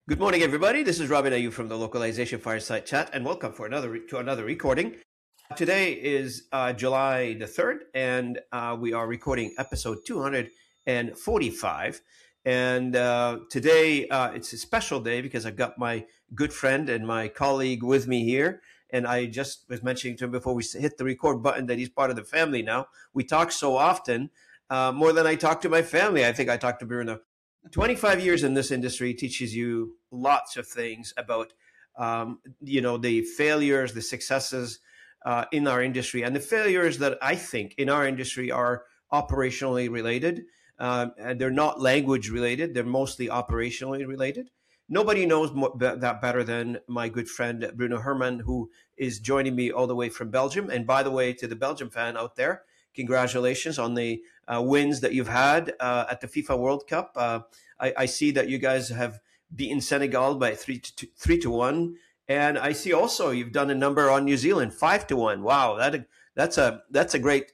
Good morning, everybody. This is Robin Ayub from the Localization Fireside Chat, and welcome for another recording. Today is July the 3rd, and we are recording episode 245. And today it's a special day because I've got my good friend and my colleague with me here. And I just was mentioning to him before we hit the record button that he's part of the family now. We talk so often, more than I talk to my family. I think I talk to Bruno 25 years in this industry teaches you lots of things about the failures, the successes in our industry, and the failures that I think in our industry are operationally related. And they're not language related, they're mostly operationally related. Nobody knows that better than my good friend Bruno Herman, who is joining me all the way from Belgium. And by the way, to the Belgium fan out there, congratulations on the wins that you've had at the FIFA World Cup. I see that you guys have beaten Senegal by 3-1, and I see also you've done a number on New Zealand 5-1. Wow, that's a great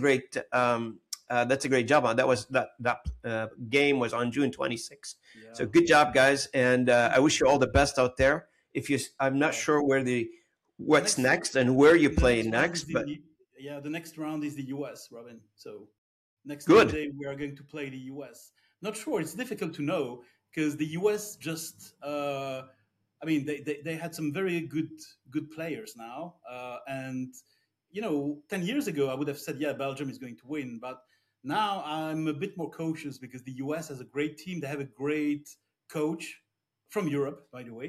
job. That game was on June 26th. Yeah. So good job, guys, and I wish you all the best out there. I'm not sure what's next and where you play next, but the next round is the US, Robin. So next good. Monday we are going to play the US. Not sure. It's difficult to know because the US just, they had some very good players now. And, 10 years ago, I would have said, yeah, Belgium is going to win. But now I'm a bit more cautious because the US has a great team. They have a great coach from Europe, by the way.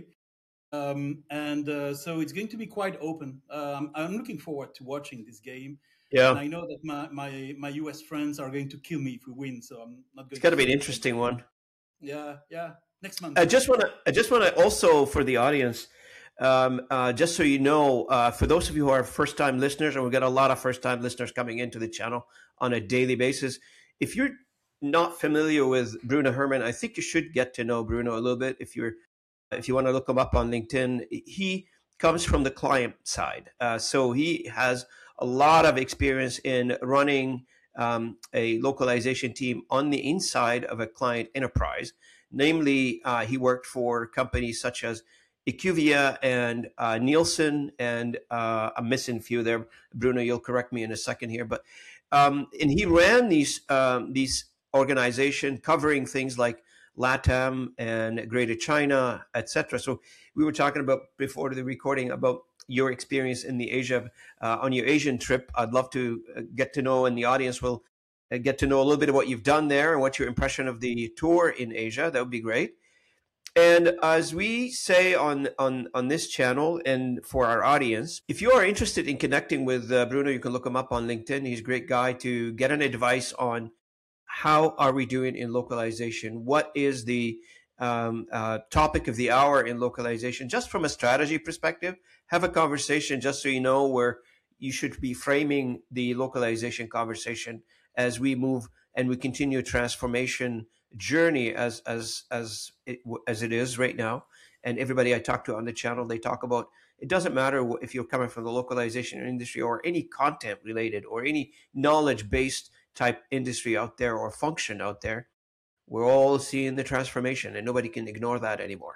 So it's going to be quite open. I'm looking forward to watching this game. Yeah, and I know that my US friends are going to kill me if we win. So I'm not going. It's got to be an interesting one. Yeah. Next month. I just want to also for the audience, just so you know, for those of you who are first-time listeners, and we've got a lot of first-time listeners coming into the channel on a daily basis. If you're not familiar with Bruno Herman, I think you should get to know Bruno a little bit. If you want to look him up on LinkedIn, he comes from the client side. So he has a lot of experience in running a localization team on the inside of a client enterprise. Namely, he worked for companies such as IQVIA and Nielsen, and I'm missing a few there. Bruno, you'll correct me in a second here. But and he ran these organizations covering things like LATAM and Greater China, etc. So we were talking about before the recording about your experience in the Asia on your Asian trip. I'd love to get to know, and the audience will get to know a little bit of what you've done there and what your impression of the tour in Asia. That would be great. And as we say on this channel and for our audience, if you are interested in connecting with Bruno, you can look him up on LinkedIn. He's a great guy to get an advice on how are we doing in localization? What is the topic of the hour in localization? Just from a strategy perspective, have a conversation just so you know where you should be framing the localization conversation as we move and we continue transformation journey as it is right now. And everybody I talk to on the channel, they talk about it doesn't matter if you're coming from the localization industry or any content related or any knowledge based type industry out there or function out there. We're all seeing the transformation and nobody can ignore that anymore.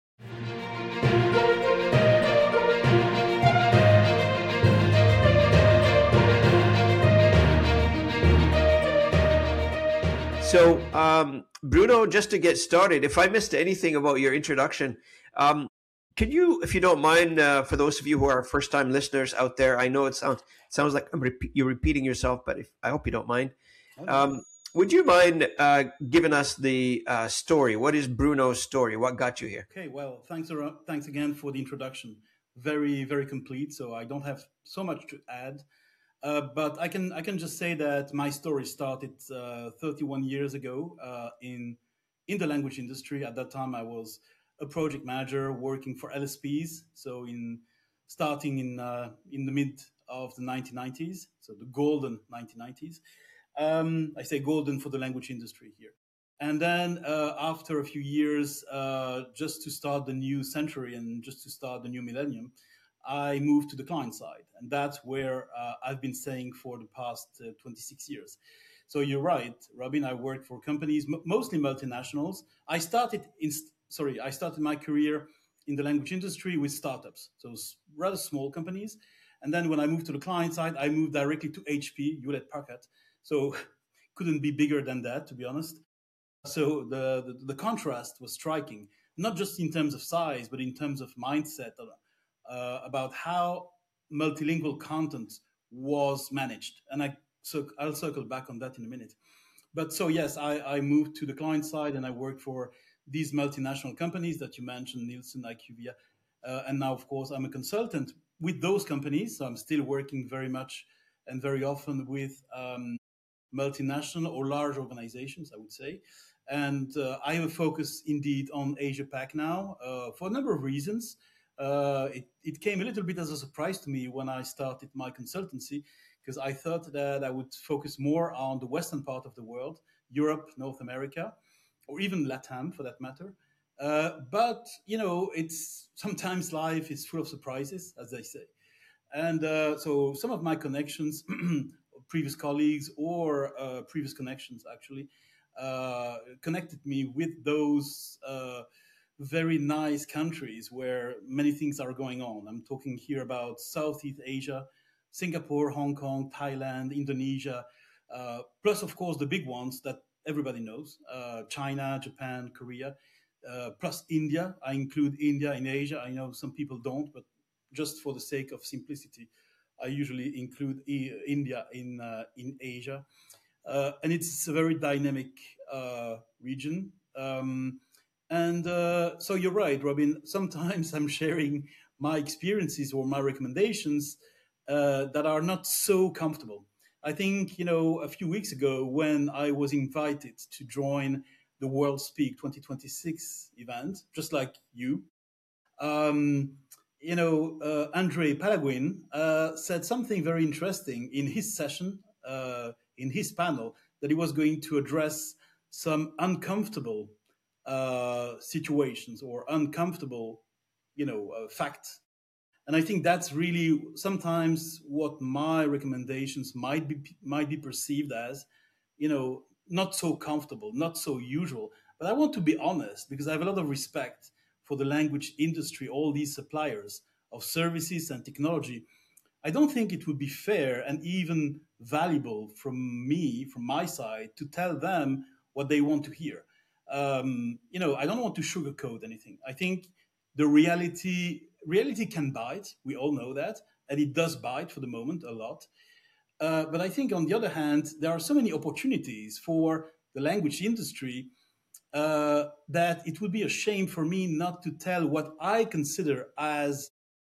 So, Bruno, just to get started, if I missed anything about your introduction, can you, if you don't mind, for those of you who are first-time listeners out there, I know it sounds like you're repeating yourself, but I hope you don't mind. Would you mind giving us the story? What is Bruno's story? What got you here? Okay, well, thanks again for the introduction. Very, very complete, so I don't have so much to add. But I can just say that my story started 31 years ago in the language industry. At that time, I was a project manager working for LSPs. So starting in the mid of the 1990s, so the golden 1990s. I say golden for the language industry here. And then after a few years, just to start the new century and just to start the new millennium, I moved to the client side. And that's where I've been staying for the past 26 years. So you're right, Robin, I worked for companies, mostly multinationals. I started I started my career in the language industry with startups, so rather small companies. And then when I moved to the client side, I moved directly to HP, Hewlett Packard. So couldn't be bigger than that, to be honest. So the contrast was striking, not just in terms of size, but in terms of mindset about how multilingual content was managed. And I'll circle back on that in a minute. But so yes, I moved to the client side and I worked for these multinational companies that you mentioned, Nielsen, IQVIA, and now of course I'm a consultant with those companies. So I'm still working very much and very often with multinational or large organizations, I would say. And I have a focus indeed on Asia Pac now for a number of reasons. It came a little bit as a surprise to me when I started my consultancy, because I thought that I would focus more on the western part of the world, Europe, North America, or even LATAM for that matter. But you know, it's sometimes life is full of surprises, as they say. And so some of my connections, previous colleagues or previous connections actually, connected me with those very nice countries where many things are going on. I'm talking here about Southeast Asia, Singapore, Hong Kong, Thailand, Indonesia, plus, of course, the big ones that everybody knows, China, Japan, Korea, plus India. I include India in Asia. I know some people don't, but just for the sake of simplicity, I usually include India in Asia. And it's a very dynamic region. So you're right, Robin. Sometimes I'm sharing my experiences or my recommendations that are not so comfortable. I think, you know, a few weeks ago when I was invited to join the World Speak 2026 event, just like you, um, Andre Palaguin said something very interesting in his session, in his panel, that he was going to address some uncomfortable situations or uncomfortable, facts. And I think that's really sometimes what my recommendations might be perceived as, not so comfortable, not so usual. But I want to be honest because I have a lot of respect for the language industry, all these suppliers of services and technology. I don't think it would be fair and even valuable from my side, to tell them what they want to hear. I don't want to sugarcoat anything. I think the reality can bite. We all know that, and it does bite for the moment a lot. But I think, on the other hand, there are so many opportunities for the language industry that it would be a shame for me not to tell what I consider as,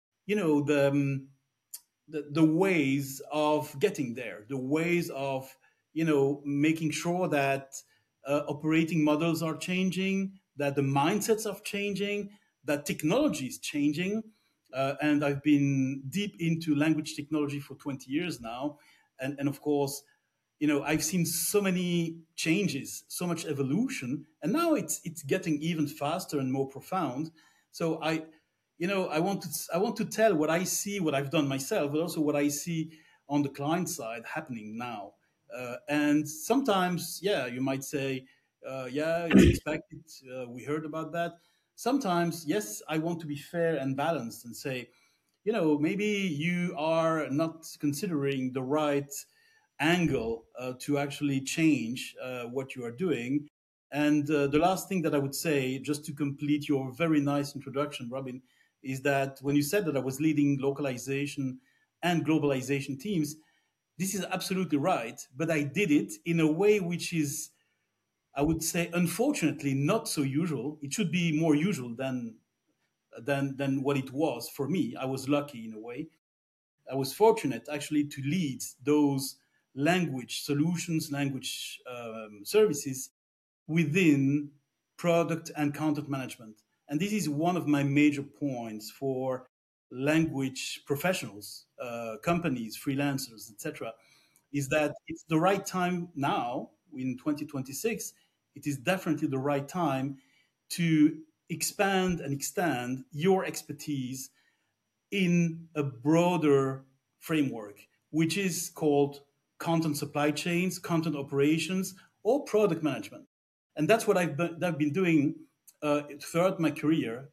the ways of getting there, the ways of, making sure that operating models are changing, that the mindsets are changing, that technology is changing. And I've been deep into language technology for 20 years now. And of course, I've seen so many changes, so much evolution, and now it's getting even faster and more profound. So I want to tell what I see, what I've done myself, but also what I see on the client side happening now. And sometimes, yeah, you might say, yeah, it's expected. We heard about that. Sometimes, yes, I want to be fair and balanced and say, maybe you are not considering the right angle to actually change what you are doing. And the last thing that I would say, just to complete your very nice introduction, Robin, is that when you said that I was leading localization and globalization teams, this is absolutely right. But I did it in a way which is, I would say, unfortunately, not so usual. It should be more usual than what it was for me. I was lucky in a way. I was fortunate actually to lead those language solutions, language services within product and content management. And this is one of my major points for language professionals, companies, freelancers, etc., is that it's the right time now in 2026. It is definitely the right time to expand and extend your expertise in a broader framework, which is called content supply chains, content operations, or product management. And that's what I've been doing throughout my career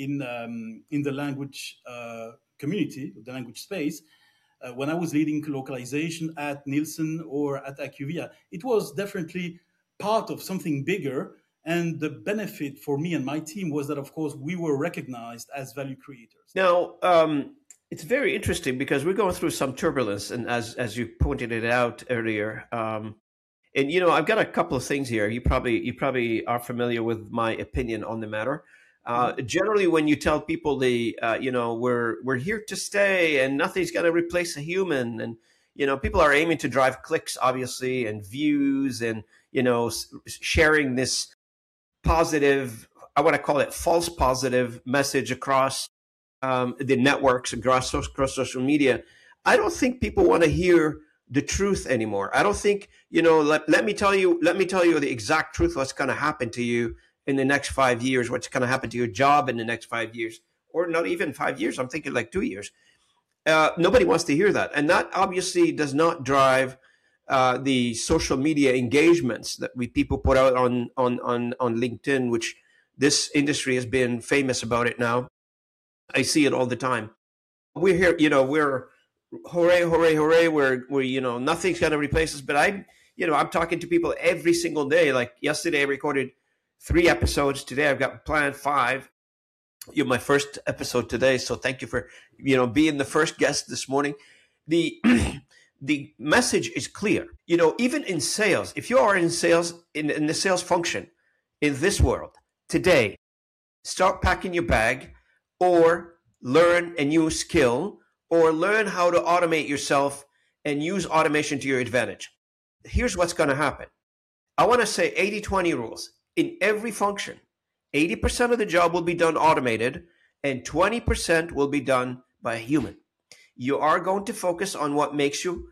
in the language community, the language space, when I was leading localization at Nielsen or at IQVIA, it was definitely part of something bigger. And the benefit for me and my team was that, of course, we were recognized as value creators. Now, it's very interesting because we're going through some turbulence, and as you pointed it out earlier, and I've got a couple of things here. You probably are familiar with my opinion on the matter. Generally, when you tell people we're here to stay and nothing's going to replace a human, and people are aiming to drive clicks, obviously, and views, and sharing this positive, I want to call it false positive message across the networks, across social media. I don't think people want to hear the truth anymore. I don't think, let me tell you the exact truth, what's going to happen to you in the next 5 years, what's going to happen to your job in the next 5 years, or not even 5 years. I'm thinking like 2 years. Nobody wants to hear that. And that obviously does not drive the social media engagements that people put out on LinkedIn, which this industry has been famous about it now. I see it all the time. We're here, we're hooray, hooray, hooray. We're nothing's going to replace us. But I'm talking to people every single day. Like yesterday, I recorded 3 episodes. Today, I've got planned 5. You're my first episode today, so thank you for being the first guest this morning. The the message is clear. Even in sales, if you are in sales, in the sales function in this world today, start packing your bag, or learn a new skill, or learn how to automate yourself and use automation to your advantage. Here's what's going to happen. I want to say 80-20 rules. In every function, 80% of the job will be done automated, and 20% will be done by a human. You are going to focus on what makes you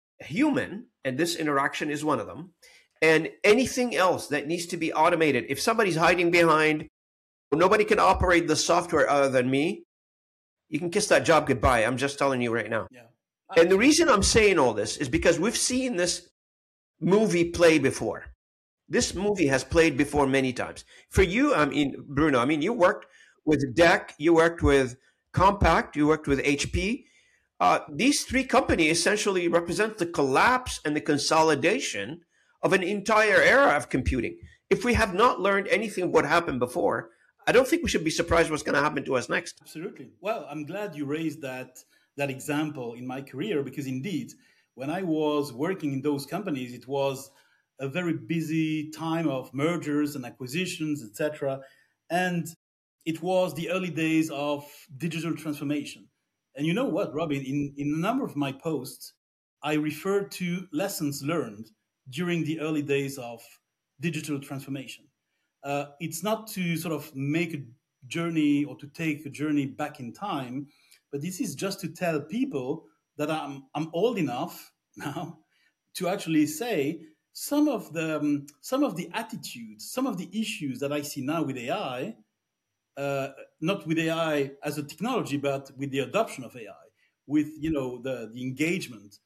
human, and this interaction is one of them. And anything else that needs to be automated, if somebody's hiding behind, nobody can operate the software other than me, you can kiss that job goodbye. I'm just telling you right now. Yeah. And the reason I'm saying all this is because we've seen this movie play before. This movie has played before many times. For you, Bruno, you worked with DEC, you worked with Compaq, you worked with HP. These 3 companies essentially represent the collapse and the consolidation of an entire era of computing. If we have not learned anything of what happened before, I don't think we should be surprised what's going to happen to us next. Absolutely. Well, I'm glad you raised that example in my career, because indeed, when I was working in those companies, it was a very busy time of mergers and acquisitions, etc. And it was the early days of digital transformation. And you know what, Robin, in a number of my posts, I refer to lessons learned during the early days of digital transformation. It's not to sort of make a journey or to take a journey back in time, but this is just to tell people that I'm old enough now to actually say some of the attitudes, some of the issues that I see now with AI, not with AI as a technology, but with the adoption of AI, with the engagement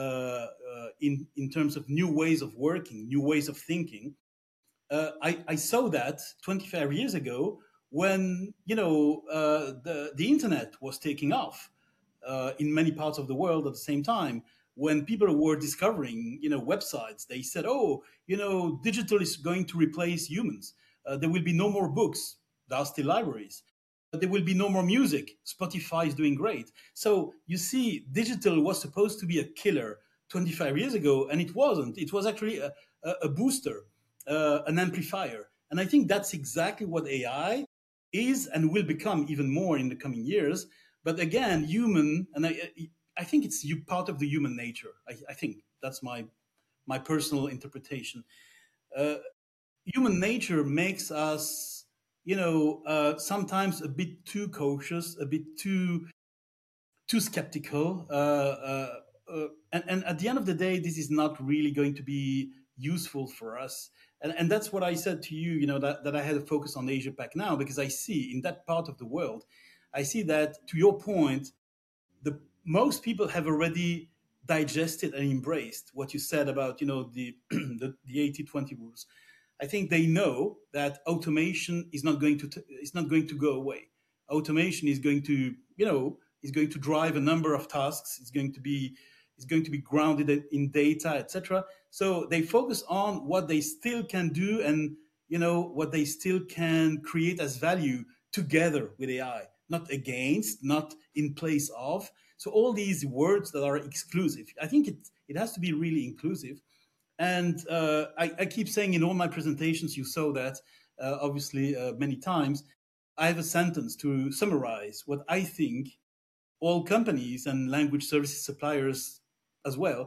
in terms of new ways of working, new ways of thinking. I saw that 25 years ago when the internet was taking off in many parts of the world at the same time. When people were discovering websites, they said, "Oh, digital is going to replace humans. There will be no more books. There are still libraries. There will be no more music. Spotify is doing great." So you see, digital was supposed to be a killer 25 years ago, and it wasn't. It was actually a booster, an amplifier. And I think that's exactly what AI is and will become even more in the coming years. But again, human, and I think it's part of the human nature. I think that's my personal interpretation. Human nature makes us, sometimes a bit too cautious, a bit too skeptical. And at the end of the day, this is not really going to be useful for us. And that's what I said to you, that I had to focus on Asia Pac now, because I see in that part of the world, I see that, to your point, most people have already digested and embraced what you said about, the 80-20 rules. I think they know that automation is not going to is not going to go away. Automation is going to, is going to drive a number of tasks. It's going to be grounded in data, etc. So they focus on what they still can do, and what they still can create as value together with AI, not against, not in place of. So all these words that are exclusive, I think it has to be really inclusive. And I keep saying in all my presentations, you saw that obviously many times, I have a sentence to summarize what I think all companies and language services suppliers as well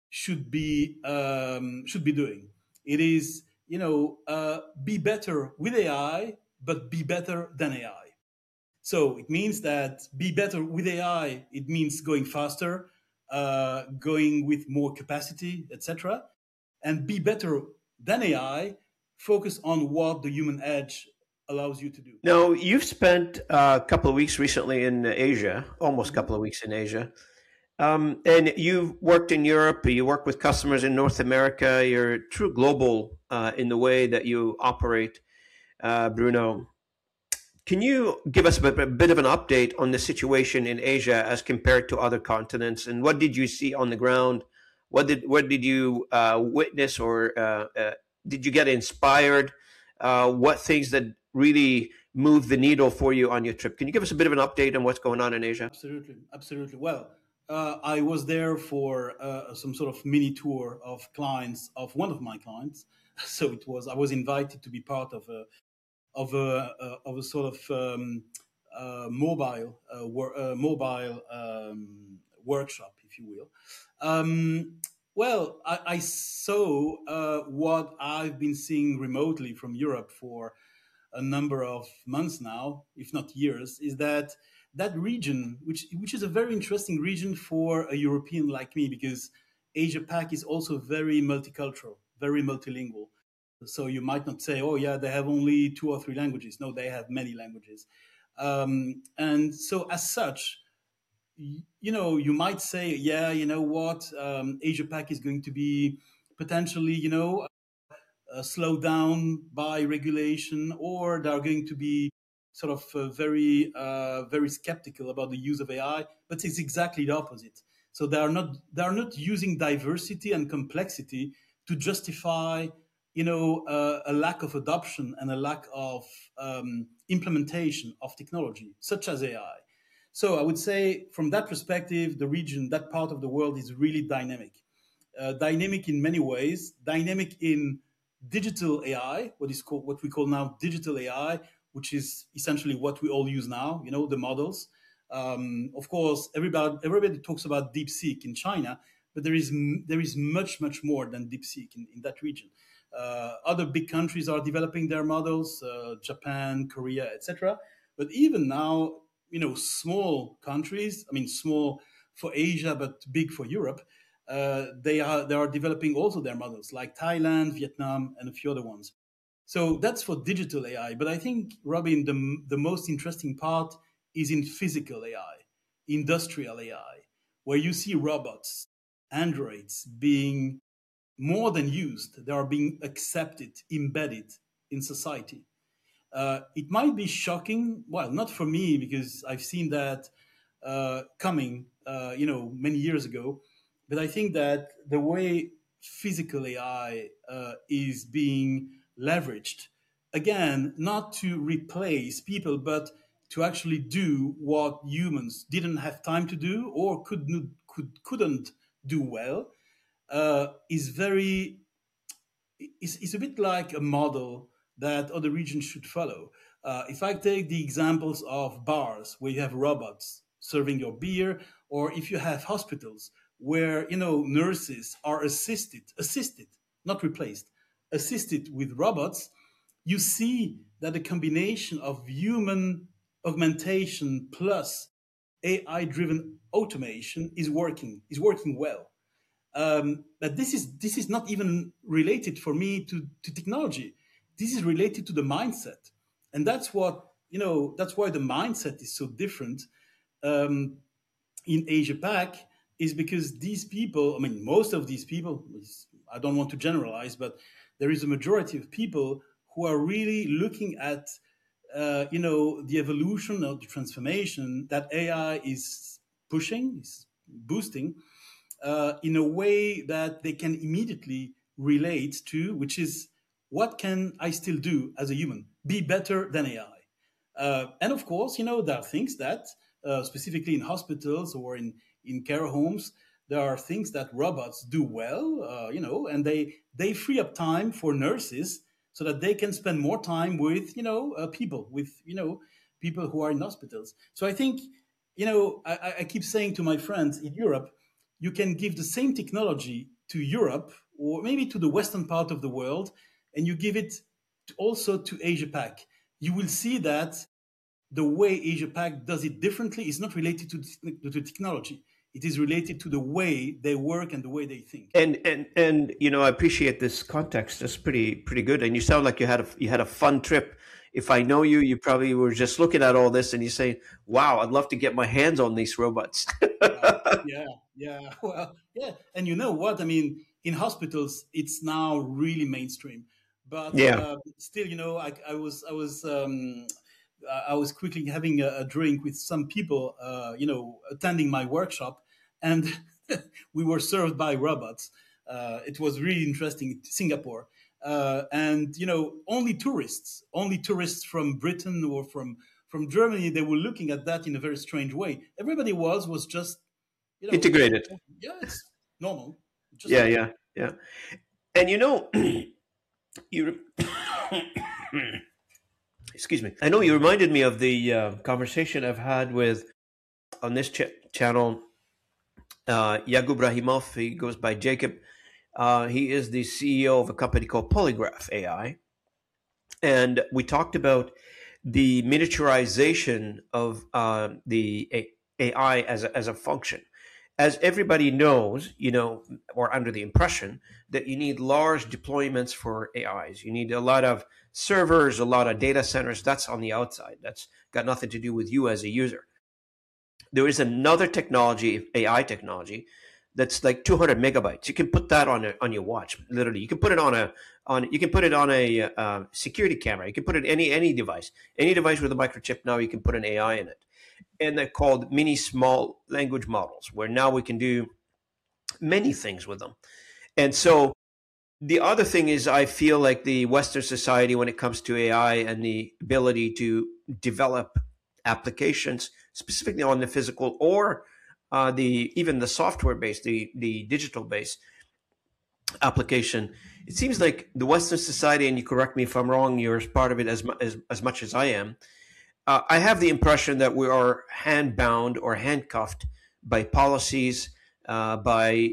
should be doing. It is, be better with AI, but be better than AI. So it means that be better with AI. It means going faster, going with more capacity, etc. And be better than AI. Focus on what the human edge allows you to do. Now, you've spent a couple of weeks recently in Asia, almost a Mhm. couple of weeks in Asia. And you've worked in Europe, you work with customers in North America, you're true global in the way that you operate, Bruno. Can you give us a bit of an update on the situation in Asia as compared to other continents, and what did you see on the ground? What did you witness, or did you get inspired? What things that really moved the needle for you on your trip? Can you give us a bit of an update on what's going on in Asia? Absolutely, absolutely. Well, I was there for some sort of mini tour of clients of one of my clients. So I was invited to be part of a sort of mobile workshop, if you will. Well, I saw what I've been seeing remotely from Europe for a number of months now, if not years, is that that region, which is a very interesting region for a European like me, because Asia Pac is also very multicultural, very multilingual. So you might not say, oh yeah, they have only two or three languages. No, they have many languages. And so as such, you might say, yeah, you know what, Asia Pac is going to be potentially, slowed down by regulation, or they are going to be sort of very skeptical about the use of AI. But it's exactly the opposite. So they are not using diversity and complexity to justify, a lack of adoption and a lack of implementation of technology such as AI. So I would say, from that perspective, the region, that part of the world, is really dynamic. Dynamic in many ways. Dynamic in digital AI, what we call now digital AI, which is essentially what we all use now. The models. Of course, everybody talks about DeepSeek in China, but there is much more than DeepSeek in that region. Other big countries are developing their models, Japan, Korea, etc. But even now, small countries, I mean, small for Asia, but big for Europe, they are developing also their models, like Thailand, Vietnam, and a few other ones. So that's for digital AI. But I think, Robin, the most interesting part is in physical AI, industrial AI, where you see robots, androids being more than used. They are being accepted, embedded in society. It might be shocking. Well, not for me, because I've seen that coming, many years ago. But I think that the way physical AI is being leveraged, again, not to replace people, but to actually do what humans didn't have time to do, or couldn't do well, is a bit like a model that other regions should follow. If I take the examples of bars where you have robots serving your beer, or if you have hospitals where nurses are assisted, not replaced, assisted with robots, you see that the combination of human augmentation plus AI-driven automation is working well. But this is not even related for me to technology. This is related to the mindset, and that's why the mindset is so different um, in Asia Pac, is because these people, I mean, most of these people, I don't want to generalize, but there is a majority of people who are really looking at the evolution or the transformation that AI is pushing, is boosting, in a way that they can immediately relate to, which is, what can I still do as a human? Be better than AI. And of course, there are things that, specifically in hospitals or in care homes, there are things that robots do well, and they free up time for nurses so that they can spend more time with, people who are in hospitals. So I think, I keep saying to my friends in Europe, you can give the same technology to Europe or maybe to the western part of the world, and you give it also to Asia Pac. You will see that the way Asia Pac does it differently is not related to technology. It is related to the way they work and the way they think. And I appreciate this context. That's pretty good. And you sound like you had a fun trip. If I know you, you probably were just looking at all this and you say, "Wow, I'd love to get my hands on these robots." Yeah. Well, yeah. And you know what? I mean, in hospitals, it's now really mainstream. But Yeah. still, I was quickly having a drink with some people, attending my workshop, and we were served by robots. It was really interesting. Singapore, and only tourists from Britain or from Germany, they were looking at that in a very strange way. Everybody was just, Integrated. yeah, it's normal. Just Yeah, normal. yeah. And you excuse me. I know you reminded me of the conversation I've had with on this channel, Yagub Rahimov. He goes by Jacob. He is the CEO of a company called Polygraph AI, and we talked about the miniaturization of the AI as a function. As everybody knows, or under the impression that you need large deployments for AIs. You need a lot of servers, a lot of data centers. That's on the outside. That's got nothing to do with you as a user. There is another technology, AI technology, that's like 200 megabytes. You can put that on your watch. Literally, you can put it on a security camera. You can put it any device with a microchip. Now you can put an AI in it, and they're called mini small language models, where now we can do many things with them. And so the other thing is, I feel like the Western society, when it comes to AI and the ability to develop applications specifically on the physical or even the software based, the digital based application, it seems like the Western society, and you correct me if I'm wrong, you're part of it as much as I am. I have the impression that we are hand-bound or handcuffed by policies, by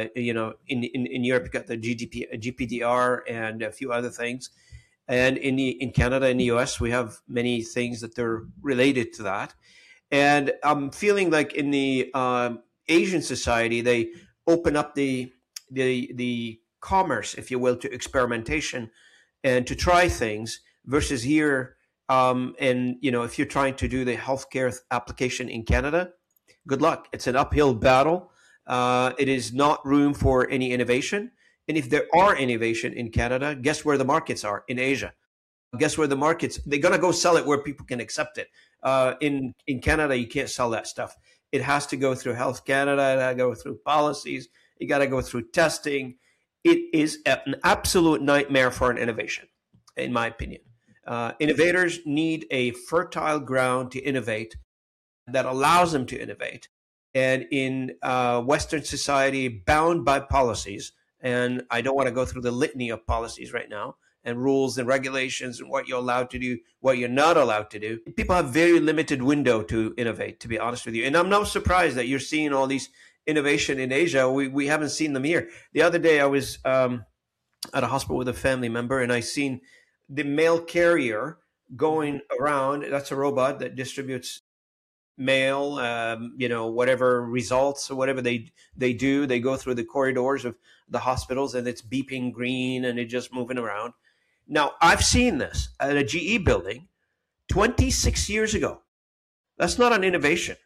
in Europe you've got the GDPR and a few other things, and in Canada and the US we have many things that are related to that. And I'm feeling like in the Asian society they open up the commerce, if you will, to experimentation and to try things, versus here. And if you're trying to do the healthcare application in Canada, good luck. It's an uphill battle. It is not room for any innovation. And if there are innovation in Canada, guess where the markets are? In Asia. Guess where the markets? They're gonna go sell it where people can accept it. In Canada, you can't sell that stuff. It has to go through Health Canada. It has to go through policies. You got to go through testing. It is an absolute nightmare for an innovation, in my opinion. Innovators need a fertile ground to innovate that allows them to innovate. And in Western society, bound by policies, and I don't want to go through the litany of policies right now, and rules and regulations and what you're allowed to do, what you're not allowed to do. People have very limited window to innovate, to be honest with you. And I'm not surprised that you're seeing all these innovation in Asia. We haven't seen them here. The other day I was at a hospital with a family member, and I seen the mail carrier going around. That's a robot that distributes mail, whatever results or whatever they do. They go through the corridors of the hospitals, and it's beeping green, and it's just moving around. Now, I've seen this at a GE building 26 years ago. That's not an innovation.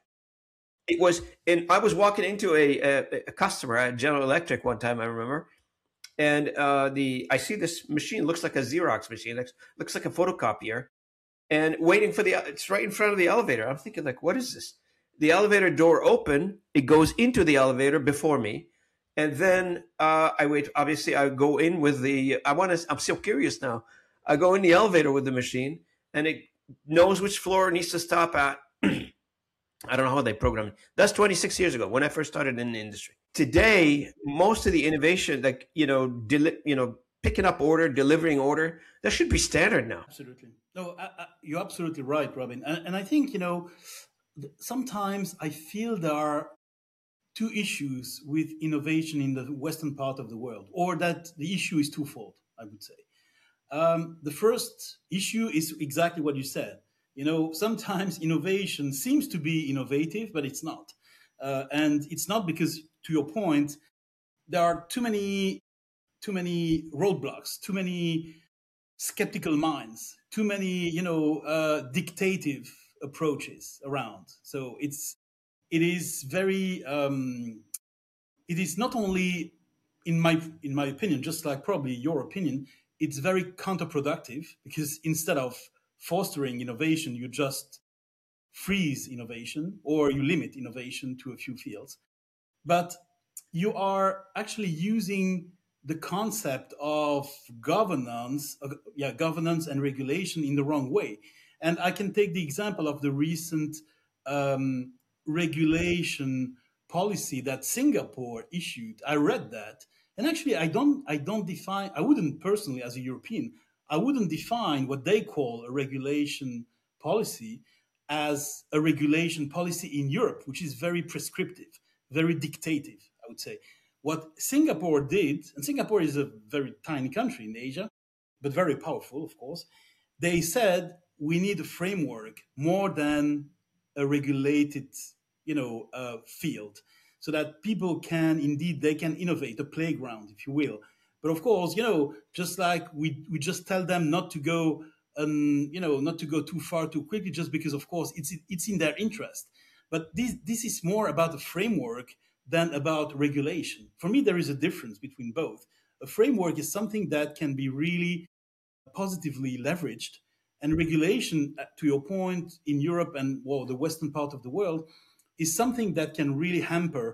I was walking into a customer at General Electric one time, I remember, and I see this machine looks like a Xerox machine, looks like a photocopier, and waiting for it's right in front of the elevator. I'm thinking like, what is this? The elevator door open, it goes into the elevator before me, and then I wait. Obviously, I go in with I'm so curious now. I go in the elevator with the machine, and it knows which floor it needs to stop at. I don't know how they program it. That's 26 years ago when I first started in the industry. Today, most of the innovation, like picking up order, delivering order, that should be standard now. Absolutely. No, you're absolutely right, Robin. And I think, sometimes I feel there are two issues with innovation in the Western part of the world, or that the issue is twofold, I would say. The first issue is exactly what you said. Sometimes innovation seems to be innovative, but it's not. And it's not because, to your point, there are too many roadblocks, too many skeptical minds, too many dictative approaches around. So it is very it is not only, in my opinion, just like probably your opinion, it's very counterproductive, because instead of fostering innovation, you just freeze innovation, or you limit innovation to a few fields. But you are actually using the concept of governance and regulation in the wrong way. And I can take the example of the recent regulation policy that Singapore issued. I read that, and actually, I don't define. I wouldn't personally, as a European, I wouldn't define what they call a regulation policy as a regulation policy in Europe, which is very prescriptive, very dictative, I would say. What Singapore did, and Singapore is a very tiny country in Asia, but very powerful, of course, they said we need a framework more than a regulated, field, so that people can innovate, a playground, if you will. But of course, just like we just tell them not to go, not to go too far too quickly, just because, of course, it's in their interest. But this is more about a framework than about regulation. For me, there is a difference between both. A framework is something that can be really positively leveraged, and regulation, to your point, in Europe and the Western part of the world, is something that can really hamper,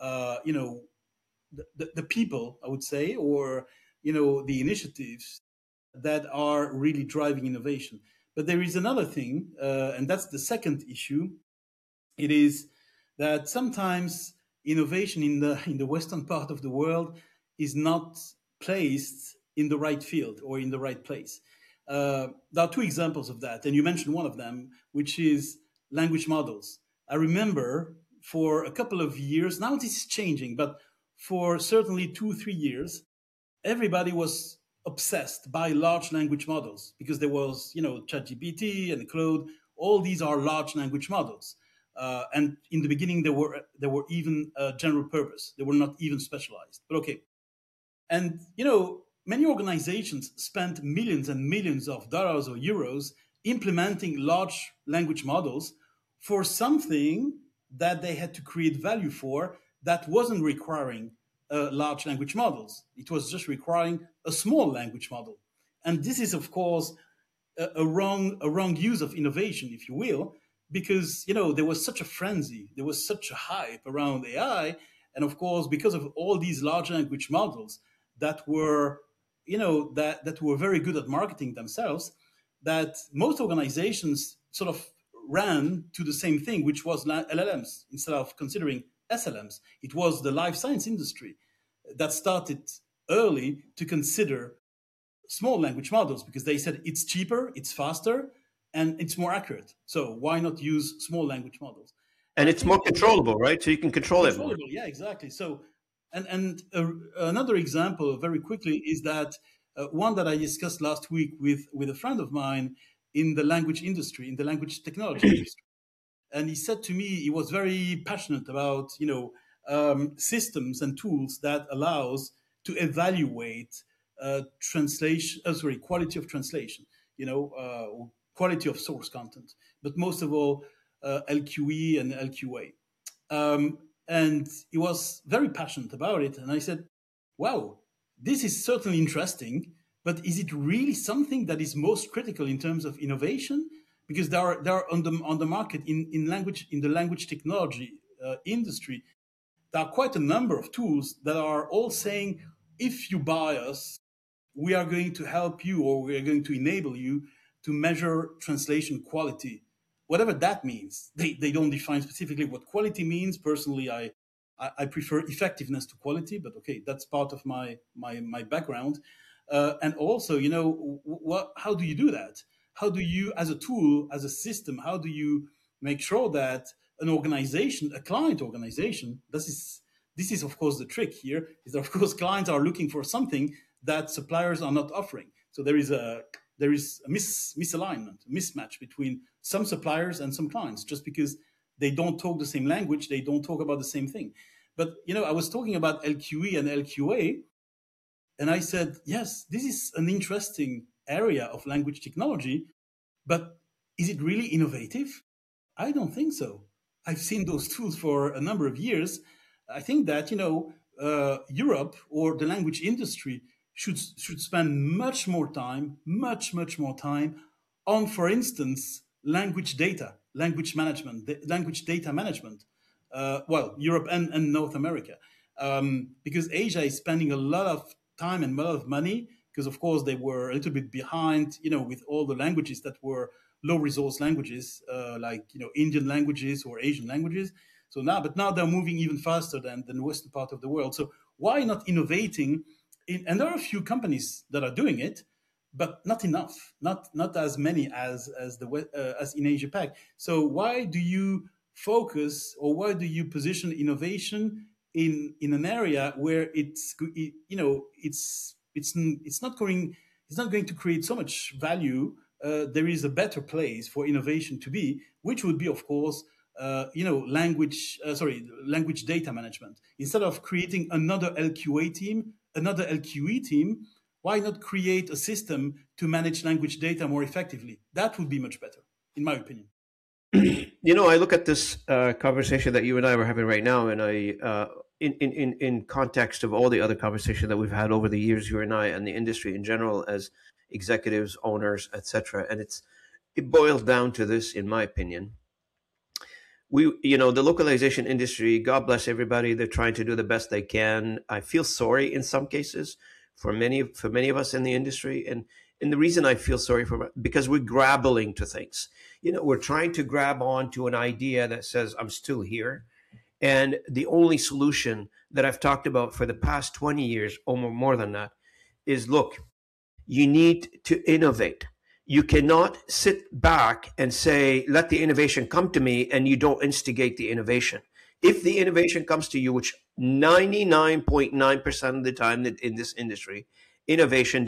the people, I would say, or the initiatives that are really driving innovation. But there is another thing, and that's the second issue. It is that sometimes innovation in the Western part of the world is not placed in the right field or in the right place. There are two examples of that, and you mentioned one of them, which is language models. I remember for a couple of years, now this is changing, but for certainly 2-3 years, everybody was obsessed by large language models, because there was, ChatGPT and Claude. All these are large language models. And in the beginning, they were even general purpose. They were not even specialized. But okay. And, many organizations spent millions and millions of dollars or euros implementing large language models for something that they had to create value for, that wasn't requiring large language models. It was just requiring a small language model. And this is, of course, a wrong use of innovation, if you will, because there was such a frenzy, there was such a hype around AI, and of course, because of all these large language models that were that were very good at marketing themselves, that most organizations sort of ran to the same thing, which was LLMs, instead of considering SLMs. It was the life science industry that started early to consider small language models, because they said it's cheaper, it's faster, and it's more accurate. So why not use small language models? And it's more controllable, right? So you can control it more. Yeah, exactly. So, and another example, very quickly, is that one that I discussed last week with a friend of mine in the language industry, in the language technology industry. And he said to me, he was very passionate about, systems and tools that allows to evaluate quality of translation, quality of source content, but most of all, LQE and LQA. And he was very passionate about it. And I said, wow, this is certainly interesting, but is it really something that is most critical in terms of innovation? Because there are on the market in the language technology industry, there are quite a number of tools that are all saying, if you buy us, we are going to help you, or we are going to enable you to measure translation quality, whatever that means. They don't define specifically what quality means. Personally, I prefer effectiveness to quality, but okay, that's part of my background. And also, how do you do that? How do you, as a tool, as a system, how do you make sure that an organization, a client organization, this is of course the trick here, is that of course clients are looking for something that suppliers are not offering. So there is a misalignment, mismatch between some suppliers and some clients, just because they don't talk the same language, they don't talk about the same thing. But I was talking about LQE and LQA, and I said, yes, this is an interesting area of language technology, but is it really innovative? I don't think so. I've seen those tools for a number of years. I think that Europe or the language industry should spend much more time on, for instance, language data management. Europe and North America, because Asia is spending a lot of time and a lot of money, because of course they were a little bit behind, with all the languages that were low resource languages, like Indian languages or Asian languages. But now they're moving even faster than the western part of the world. So why not innovating? And there are a few companies that are doing it, but not enough, not as many as in Asia Pac. So why do you focus, or why do you position innovation in an area where it's not going to create so much value? There is a better place for innovation to be, which would be, of course, language data management. Instead of creating another LQA team, another LQE team, why not create a system to manage language data more effectively? That would be much better, in my opinion. I look at this conversation that you and I were having right now, and in context of all the other conversation that we've had over the years, you and I, and the industry in general, as executives, owners, etc. And it boils down to this, in my opinion. The localization industry, God bless everybody, they're trying to do the best they can. I feel sorry in some cases for many of us in the industry, and the reason I feel sorry because we're grappling to things. We're trying to grab on to an idea that says, I'm still here. And the only solution that I've talked about for the past 20 years, or more than that, is look, you need to innovate. You cannot sit back and say, let the innovation come to me, and you don't instigate the innovation. If the innovation comes to you, which 99.9% of the time in this industry, innovation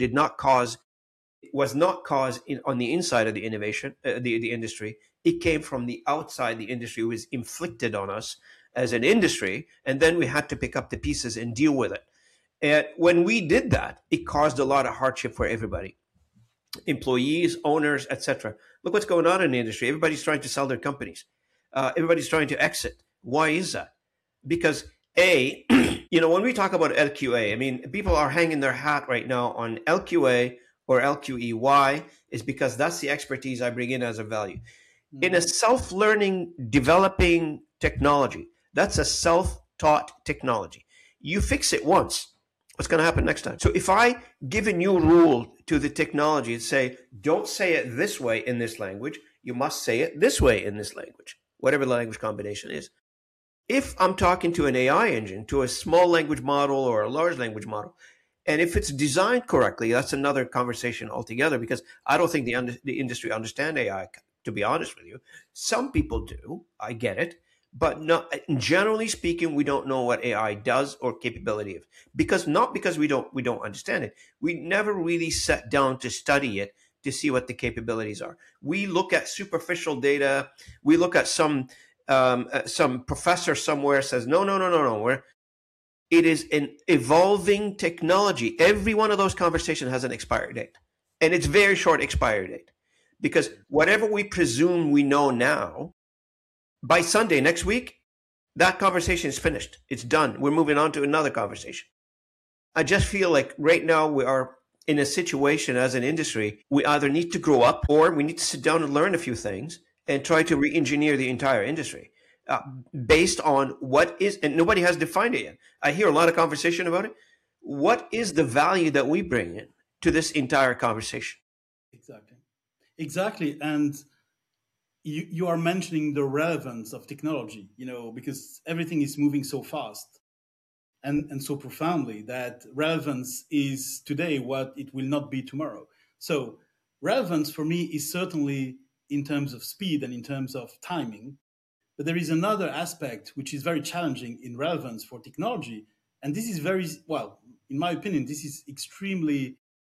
was not caused on the inside of the innovation, the industry. It came from the outside. The industry was inflicted on us as an industry, and then we had to pick up the pieces and deal with it. And when we did that, it caused a lot of hardship for everybody, employees, owners, etc. Look what's going on in the industry. Everybody's trying to sell their companies. Everybody's trying to exit. Why is that? Because when we talk about LQA, I mean, people are hanging their hat right now on LQA or LQE. Why? Is because that's the expertise I bring in as a value. Mm-hmm. In a self-learning, developing technology, that's a self-taught technology. You fix it once. What's going to happen next time? So if I give a new rule to the technology and say, don't say it this way in this language, you must say it this way in this language, whatever the language combination is. If I'm talking to an AI engine, to a small language model or a large language model, and if it's designed correctly, that's another conversation altogether, because I don't think the industry understand AI, to be honest with you. Some people do, I get it, but generally speaking, we don't know what AI does or capability of, because we don't understand it. We never really sat down to study it to see what the capabilities are. We look at superficial data. We look at some professor somewhere says, no. It is an evolving technology. Every one of those conversations has an expiry date, and it's very short expiry date, because whatever we presume we know now, by Sunday next week, that conversation is finished. It's done. We're moving on to another conversation. I just feel like right now we are in a situation as an industry, we either need to grow up or we need to sit down and learn a few things and try to re-engineer the entire industry uh, based on what is, and nobody has defined it yet. I hear a lot of conversation about it. What is the value that we bring in to this entire conversation? Exactly. Exactly. And you are mentioning the relevance of technology, because everything is moving so fast and so profoundly that relevance is today what it will not be tomorrow. So, relevance for me is certainly in terms of speed and in terms of timing. But there is another aspect which is very challenging in relevance for technology. And this is very, well, in my opinion, this is extremely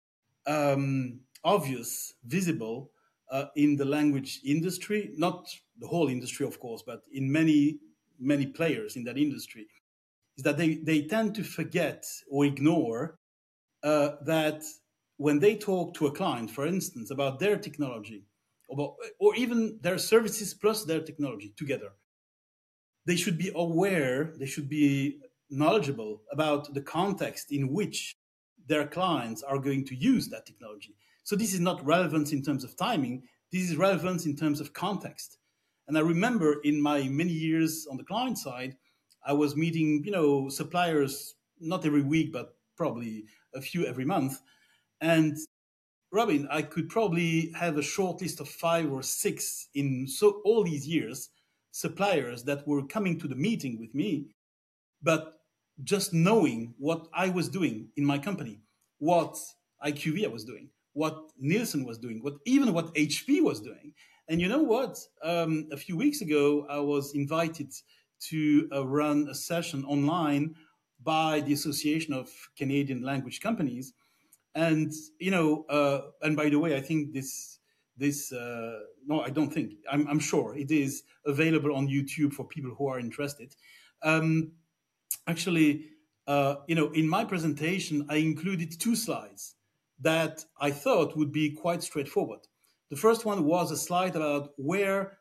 obvious, visible in the language industry, not the whole industry, of course, but in many, many players in that industry, is that they tend to forget or ignore that when they talk to a client, for instance, about their technology, or even their services plus their technology together, they should be aware, they should be knowledgeable about the context in which their clients are going to use that technology. So this is not relevance in terms of timing, this is relevance in terms of context. And I remember in my many years on the client side, I was meeting, suppliers not every week, but probably a few every month. And Robin, I could probably have a short list of 5 or 6 in all these years suppliers that were coming to the meeting with me, but just knowing what I was doing in my company, what IQVIA was doing, what Nielsen was doing, what HP was doing. And you know what? A few weeks ago, I was invited to run a session online by the Association of Canadian Language Companies. And and by the way, I think this no, I don't think, I'm sure it is available on YouTube for people who are interested. Um, Actually, in my presentation, I included 2 slides that I thought would be quite straightforward. The first one was a slide about where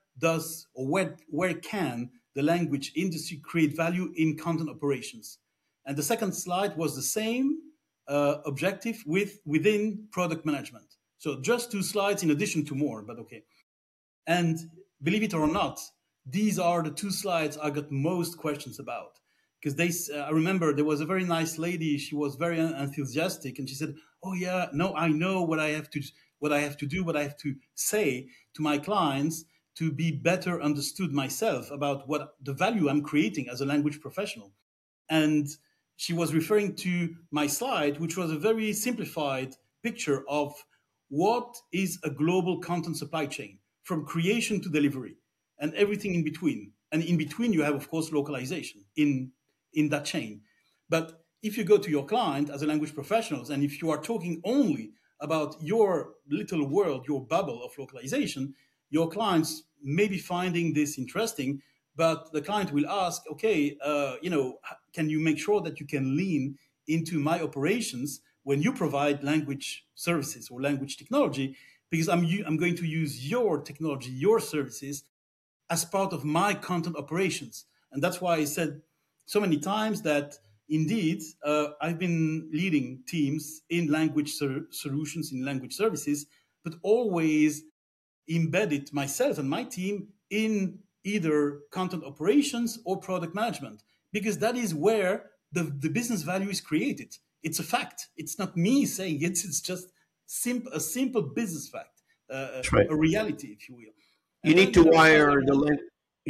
can the language industry create value in content operations, and the second slide was the same objective within product management. So just 2 slides in addition to more, but okay. And believe it or not, these are the 2 slides I got most questions about. Because I remember there was a very nice lady. She was very enthusiastic, and she said, "Oh yeah, no, I know what I have to do, what I have to say to my clients to be better understood myself about what the value I'm creating as a language professional." And she was referring to my slide, which was a very simplified picture of what is a global content supply chain from creation to delivery and everything in between. And in between, you have, of course, localization in that chain. But if you go to your client as a language professionals, and if you are talking only about your little world, your bubble of localization, your clients may be finding this interesting, but the client will ask, okay, can you make sure that you can lean into my operations when you provide language services or language technology? Because I'm going to use your technology, your services as part of my content operations. And that's why I said so many times that indeed I've been leading teams in language solutions, in language services, but always embedded myself and my team in either content operations or product management, because that is where the business value is created. It's a fact. It's not me saying it. It's just a simple business fact, That's right. a reality, if you will. You And need then, to as I wire the mentioned, link.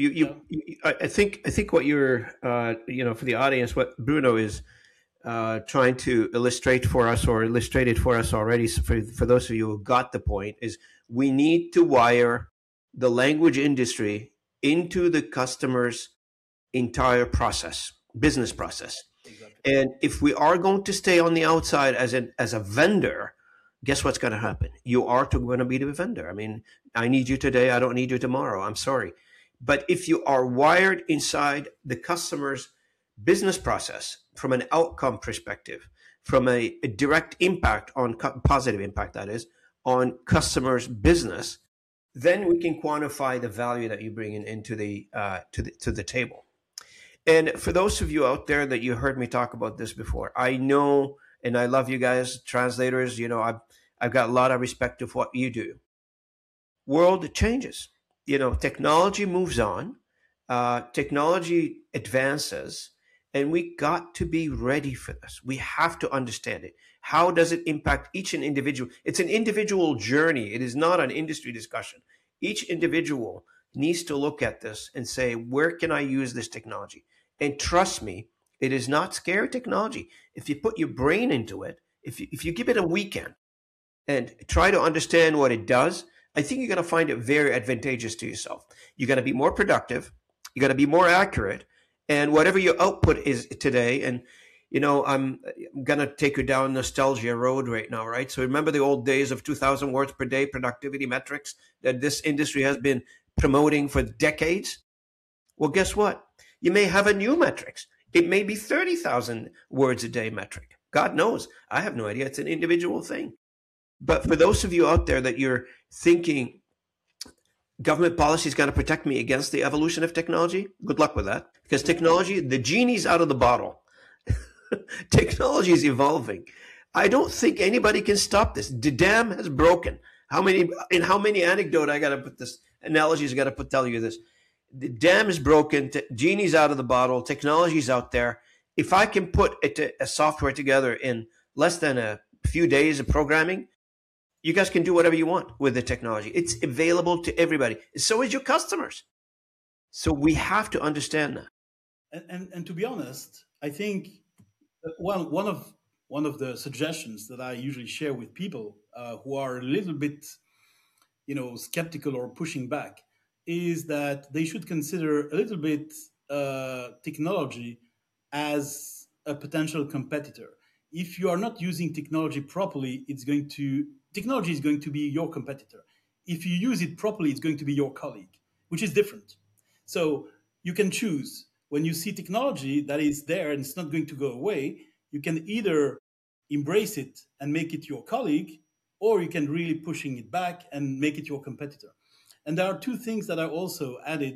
I think what you're, for the audience, what Bruno is trying to illustrate for us, or illustrated for us already, so for those of you who got the point, is we need to wire the language industry into the customer's entire process, business process. exactly. And if we are going to stay on the outside as a vendor, guess what's going to happen? You are going to be the vendor. I mean, I need you today. I don't need you tomorrow. I'm sorry. But if you are wired inside the customer's business process from an outcome perspective, from a direct impact on positive impact, that is, on customers' business, then we can quantify the value that you bring into the to the table. And for those of you out there that you heard me talk about this before, I know and I love you guys, translators. I've got a lot of respect of what you do. World changes. Technology moves on, technology advances, and we got to be ready for this. We have to understand it. How does it impact each and individual? It's an individual journey. It is not an industry discussion. Each individual needs to look at this and say, where can I use this technology? And trust me, it is not scary technology. If you put your brain into it, if you give it a weekend and try to understand what it does, I think you're going to find it very advantageous to yourself. You're going to be more productive. You're going to be more accurate. And whatever your output is today, and I'm going to take you down nostalgia road right now, right? So remember the old days of 2,000 words per day productivity metrics that this industry has been promoting for decades? Well, guess what? You may have a new metrics. It may be 30,000 words a day metric. God knows. I have no idea. It's an individual thing. But for those of you out there that you're thinking government policy is going to protect me against the evolution of technology, good luck with that. Because technology, the genie's out of the bottle. Technology is evolving. I don't think anybody can stop this. The dam has broken. How many anecdote I got to put this analogies I got to tell you this. The dam is broken. Genie's out of the bottle. Technology's out there. If I can put a software together in less than a few days of programming, you guys can do whatever you want with the technology. It's available to everybody. So is your customers. So we have to understand that. And to be honest, I think one of the suggestions that I usually share with people who are a little bit, skeptical or pushing back is that they should consider a little bit technology as a potential competitor. If you are not using technology properly, technology is going to be your competitor. If you use it properly, it's going to be your colleague, which is different. So you can choose. When you see technology that is there and it's not going to go away, you can either embrace it and make it your colleague, or you can really pushing it back and make it your competitor. And there are two things that I also added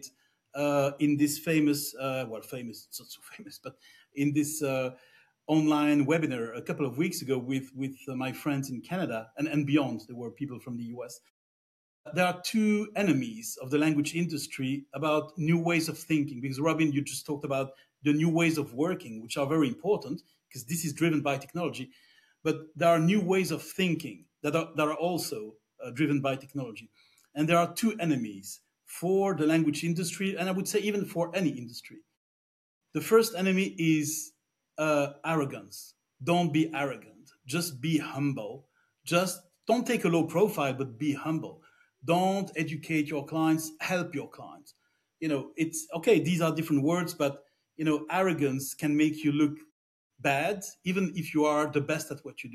in this famous, it's not so famous, but in this online webinar a couple of weeks ago with my friends in Canada and beyond. There were people from the US. There are two enemies of the language industry about new ways of thinking, because Robin, you just talked about the new ways of working, which are very important because this is driven by technology. But there are new ways of thinking that are also driven by technology. And there are two enemies for the language industry, and I would say even for any industry. The first enemy is arrogance. Don't be arrogant. Just be humble. Just don't take a low profile, but be humble. Don't educate your clients, help your clients. It's okay, these are different words, but arrogance can make you look bad, even if you are the best at what you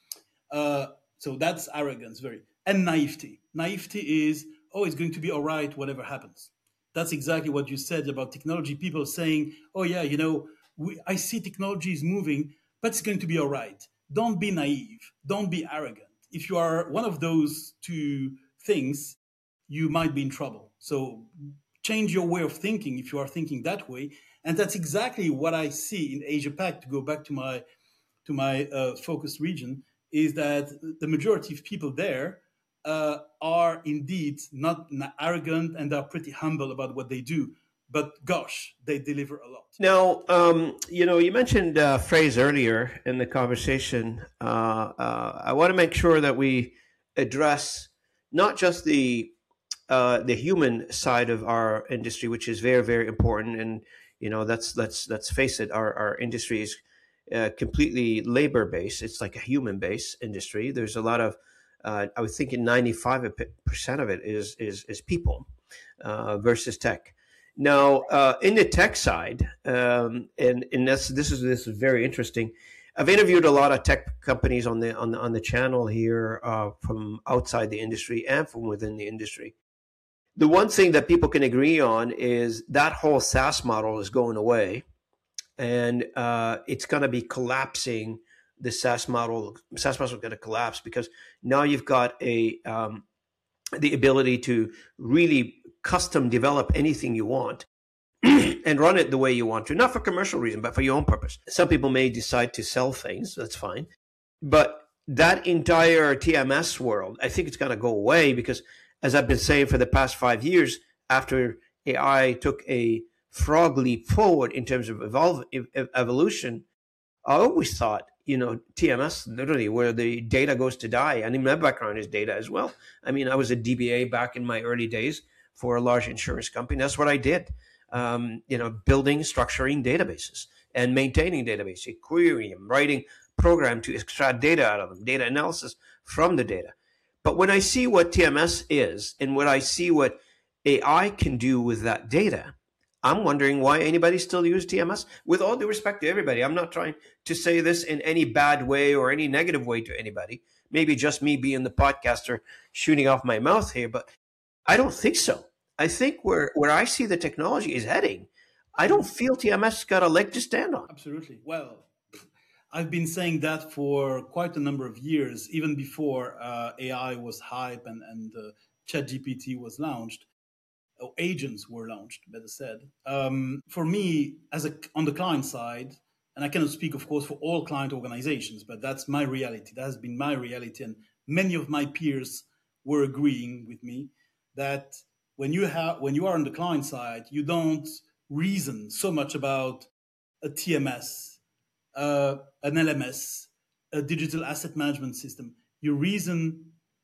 do. So that's arrogance, and naivety. Naivety is, it's going to be all right, whatever happens. That's exactly what you said about technology. People saying, oh yeah, I see technology is moving, but it's going to be all right. Don't be naive. Don't be arrogant. If you are one of those two things, you might be in trouble. So change your way of thinking if you are thinking that way. And that's exactly what I see in Asia Pac, to go back to my focused region, is that the majority of people there are indeed not arrogant, and are pretty humble about what they do. But gosh, they deliver a lot. Now, you mentioned a phrase earlier in the conversation. I want to make sure that we address not just the human side of our industry, which is very, very important. And let's face it, our industry is completely labor based. It's like a human based industry. There's a lot of I was thinking 95% of it is people versus tech. Now, in the tech side, and this is very interesting. I've interviewed a lot of tech companies on the channel here from outside the industry and from within the industry. The one thing that people can agree on is that whole SaaS model is going away, and it's going to be collapsing. The SaaS model is going to collapse because now you've got the ability to really custom develop anything you want. and run it the way you want to, not for commercial reason, but for your own purpose. Some people may decide to sell things. That's fine. But that entire TMS world, I think it's going to go away because, as I've been saying for the past 5 years, after AI took a frog leap forward in terms of evolution, I always thought, TMS, literally, where the data goes to die. And my background is data as well. I mean, I was a DBA back in my early days for a large insurance company. That's what I did. Building, structuring databases and maintaining databases, querying them, writing program to extract data out of them, data analysis from the data. But when I see what TMS is and when I see what AI can do with that data, I'm wondering why anybody still use TMS. With all due respect to everybody, I'm not trying to say this in any bad way or any negative way to anybody. Maybe just me being the podcaster shooting off my mouth here, but I don't think so. I think where I see the technology is heading, I don't feel TMS got a leg to stand on. Absolutely. Well, I've been saying that for quite a number of years, even before AI was hype and ChatGPT was launched. Agents were launched, better said. For me, on the client side, and I cannot speak, of course, for all client organizations, but that's my reality. That has been my reality, and many of my peers were agreeing with me that when you are on the client side, you don't reason so much about a TMS, an LMS, a digital asset management system. You reason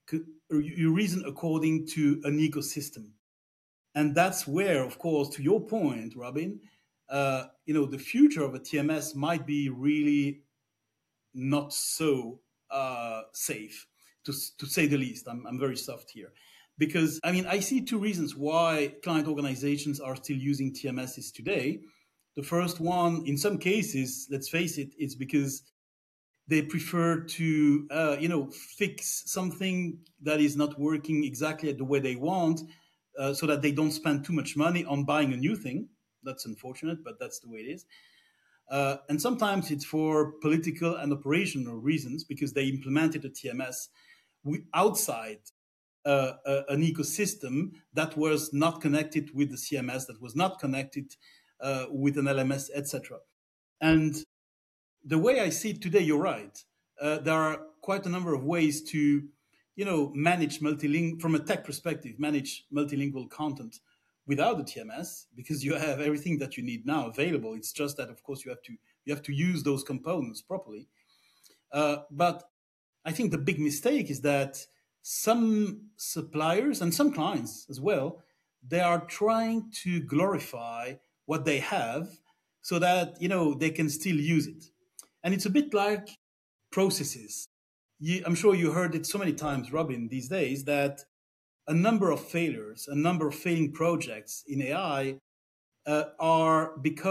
according to an ecosystem. And that's where, of course, to your point, Robin, the future of a TMS might be really not so safe, to say the least. I'm very soft here. Because, I see two reasons why client organizations are still using TMSs today. The first one, in some cases, let's face it, it's because they prefer to, fix something that is not working exactly the way they want, so that they don't spend too much money on buying a new thing. That's unfortunate, but that's the way it is. And sometimes it's for political and operational reasons because they implemented a TMS outside an ecosystem that was not connected with the CMS, that was not connected with an LMS, etc. And the way I see it today, you're right. There are quite a number of ways to manage from a tech perspective, manage multilingual content without the TMS, because you have everything that you need now available. It's just that, of course, you have to use those components properly. But I think the big mistake is that some suppliers and some clients as well, they are trying to glorify what they have so that they can still use it. And it's a bit like processes. I'm sure you heard it so many times, Robin, these days, that a number of failures, a number of failing projects in AI are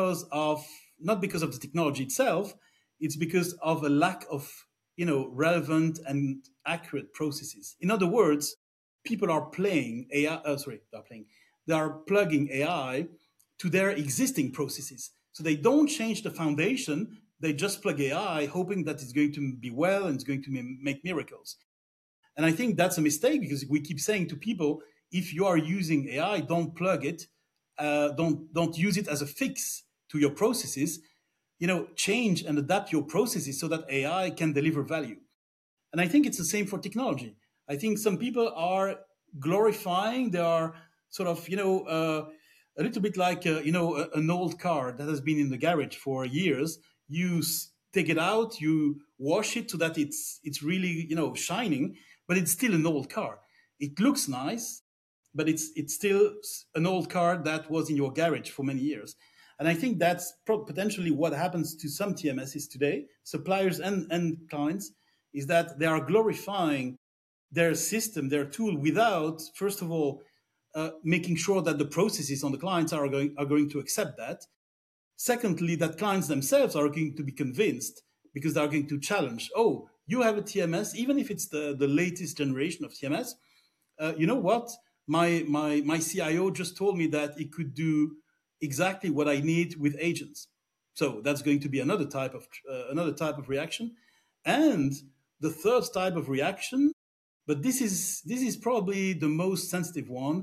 not because of the technology itself, it's because of a lack of, relevant and accurate processes. In other words, people are playing AI, they are plugging AI to their existing processes. So they don't change the foundation. They just plug AI, hoping that it's going to be well and it's going to make miracles. And I think that's a mistake because we keep saying to people, if you are using AI, don't plug it, don't use it as a fix to your processes. Change and adapt your processes so that AI can deliver value. And I think it's the same for technology. I think some people are glorifying. They are sort of, a little bit like, an old car that has been in the garage for years. You take it out, you wash it so that it's really, shining, but it's still an old car. It looks nice, but it's still an old car that was in your garage for many years. And I think that's potentially what happens to some TMSs today, suppliers and clients, is that they are glorifying their system, their tool, without, first of all, making sure that the processes on the clients are going to accept that. Secondly, that clients themselves are going to be convinced because they are going to challenge, oh, you have a TMS, even if it's the latest generation of TMS. You know what? My CIO just told me that it could do exactly what I need with agents. So that's going to be another type of reaction. And the third type of reaction, but this is probably the most sensitive one.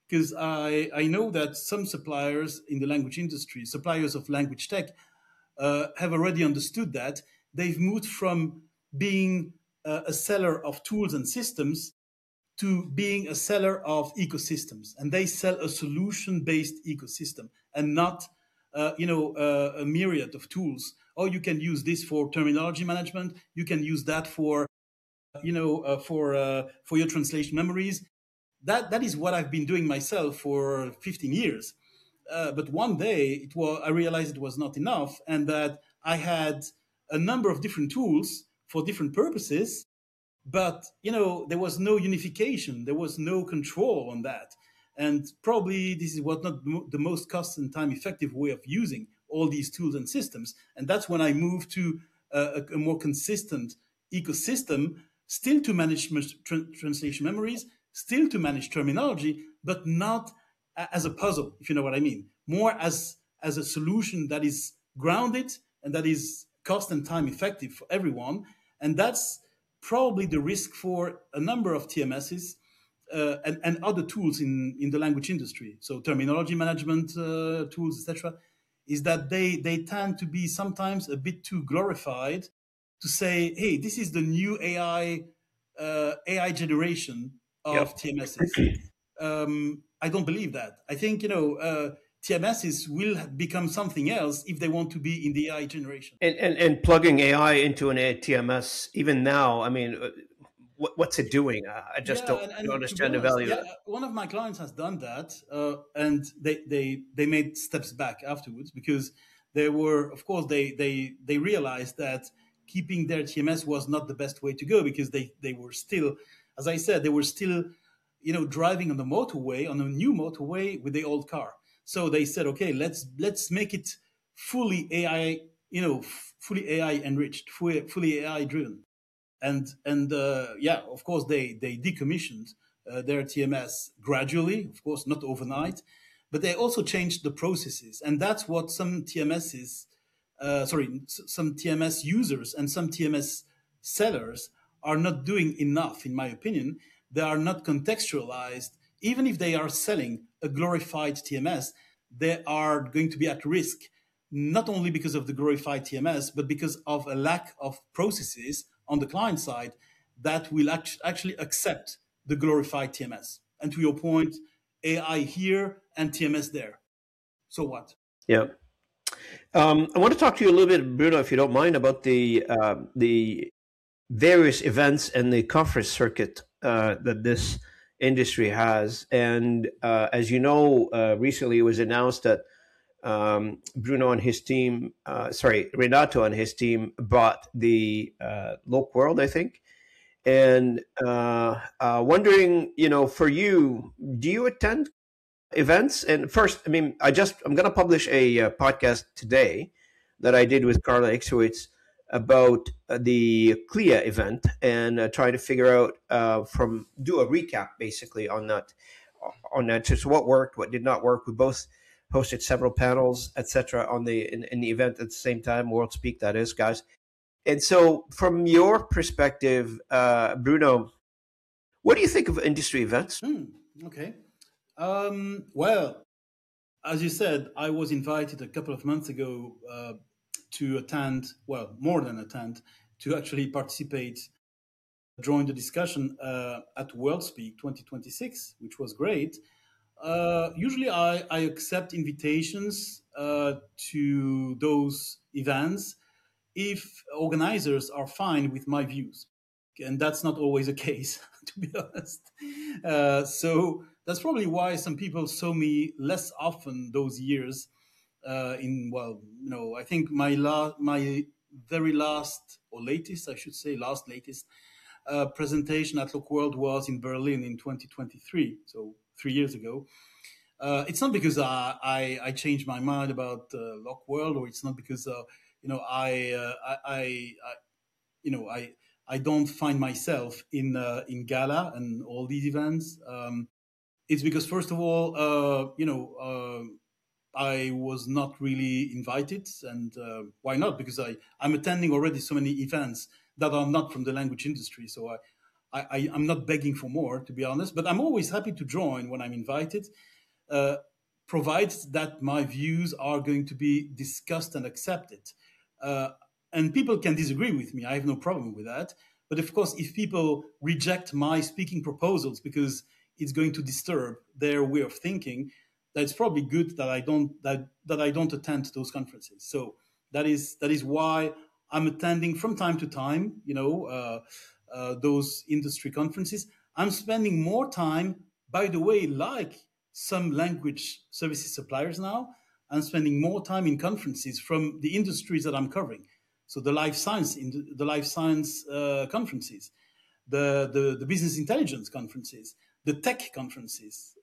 because I know that some suppliers in the language industry, suppliers of language tech, have already understood that. They've moved from being a seller of tools and systems to being a seller of ecosystems, and they sell a solution-based ecosystem and not, a myriad of tools. Oh, you can use this for terminology management. You can use that for, for your translation memories. That is what I've been doing myself for 15 years. But one day I realized it was not enough, and that I had a number of different tools for different purposes, but there was no unification, there was no control on that. And probably this is what not the most cost and time effective way of using all these tools and systems. And that's when I moved to a more consistent ecosystem, still to manage translation memories, still to manage terminology, but not as a puzzle, if you know what I mean. More as a solution that is grounded and that is cost and time effective for everyone. And that's probably the risk for a number of TMSs and other tools in the language industry. So terminology management tools, etc., is that they tend to be sometimes a bit too glorified to say, hey, this is the new AI generation of TMSs. I don't believe that. I think, TMSs will become something else if they want to be in the AI generation. And plugging AI into an TMS, even now, I mean, what's it doing? I just don't understand the value of it. One of my clients has done that, and they made steps back afterwards, because they were, of course, they realized that keeping their TMS was not the best way to go, because they were still, as I said, they were still, driving on the motorway, on a new motorway with the old car. So they said, okay, let's make it fully AI, fully AI enriched, fully AI driven. And of course, they decommissioned their TMS gradually, of course, not overnight, but they also changed the processes. And that's what some TMS users and some TMS sellers are not doing enough, in my opinion. They are not contextualized. Even if they are selling a glorified TMS, they are going to be at risk, not only because of the glorified TMS, but because of a lack of processes on the client side that will actually accept the glorified TMS. And to your point, AI here and TMS there. So what? Yeah. I want to talk to you a little bit, Bruno, if you don't mind, about the various events and the conference circuit that this industry has. And as you know, recently it was announced that Bruno and his team, Renato and his team bought the LokWorld, I think. And wondering, for you, do you attend events? And first, I mean, I'm going to publish a podcast today that I did with Carla Ixowitz about the CLIA event, and try to figure out do a recap basically on that, just what worked, what did not work. We both hosted several panels, etc., in the event at the same time, World Speak, that is, guys. And so, from your perspective, Bruno, what do you think of industry events? Okay. Well, as you said, I was invited a couple of months ago to attend, well, more than attend, to actually participate, join the discussion at WorldSpeak 2026, which was great. Usually I accept invitations to those events if organizers are fine with my views. And that's not always the case, to be honest. So that's probably why some people saw me less often those years. I think my very last, or latest, I should say, latest presentation at LokWorld was in Berlin in 2023, so 3 years ago. It's not because I changed my mind about LokWorld, or it's not because I don't find myself in Gala and all these events. It's because, first of all, I was not really invited, and why not? Because I'm attending already so many events that are not from the language industry. So I'm not begging for more, to be honest, but I'm always happy to join when I'm invited, uh, provided that my views are going to be discussed and accepted. Uh, and people can disagree with me. I have no problem with that. But of course, if people reject my speaking proposals because it's going to disturb their way of thinking, that's probably good that I don't attend those conferences. So that is why I'm attending from time to time. Those industry conferences. I'm spending more time, by the way, like some language services suppliers now. I'm spending more time in conferences from the industries that I'm covering. So the life science conferences, the business intelligence conferences, the tech conferences.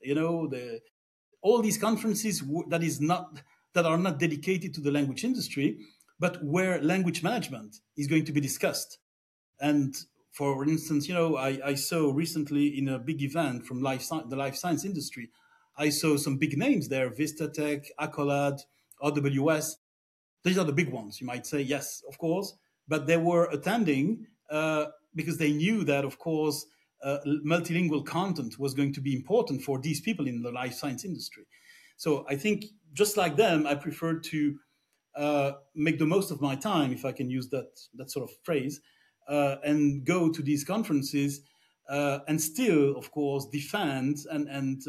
All these conferences that are not dedicated to the language industry, but where language management is going to be discussed. And for instance, I saw recently in a big event from the life science industry, I saw some big names there: Vistatech, Accolade, RWS. These are the big ones. You might say, yes, of course, but they were attending because they knew that, of course, multilingual content was going to be important for these people in the life science industry. So I think, just like them, I prefer to make the most of my time, if I can use that sort of phrase, and go to these conferences and still, of course, defend and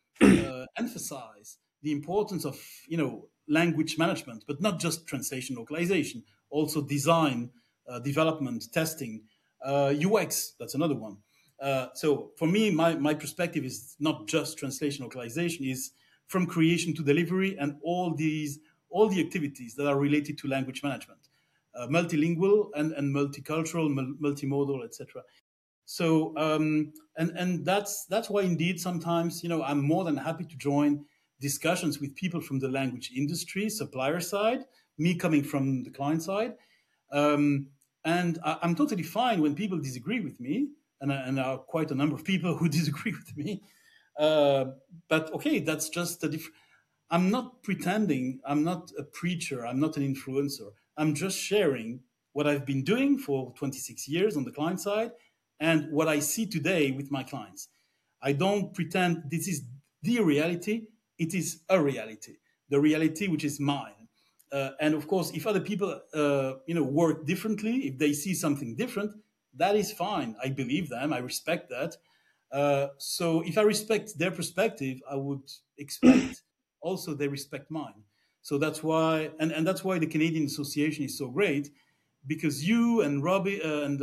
emphasize the importance of language management, but not just translation localization, also design, development, testing, UX. That's another one. So for me, my perspective is not just translation localization, is from creation to delivery, and all the activities that are related to language management, multilingual and multicultural, multimodal, etc. So and that's why indeed sometimes I'm more than happy to join discussions with people from the language industry, supplier side, me coming from the client side, and I'm totally fine when people disagree with me, and there are quite a number of people who disagree with me. But okay, that's just a different. I'm not pretending. I'm not a preacher. I'm not an influencer. I'm just sharing what I've been doing for 26 years on the client side and what I see today with my clients. I don't pretend this is the reality. It is a reality, the reality which is mine. And of course, if other people, work differently, if they see something different, that is fine. I believe them. I respect that. So if I respect their perspective, I would expect also they respect mine. So that's why, and that's why the Canadian Association is so great, because you and Robbie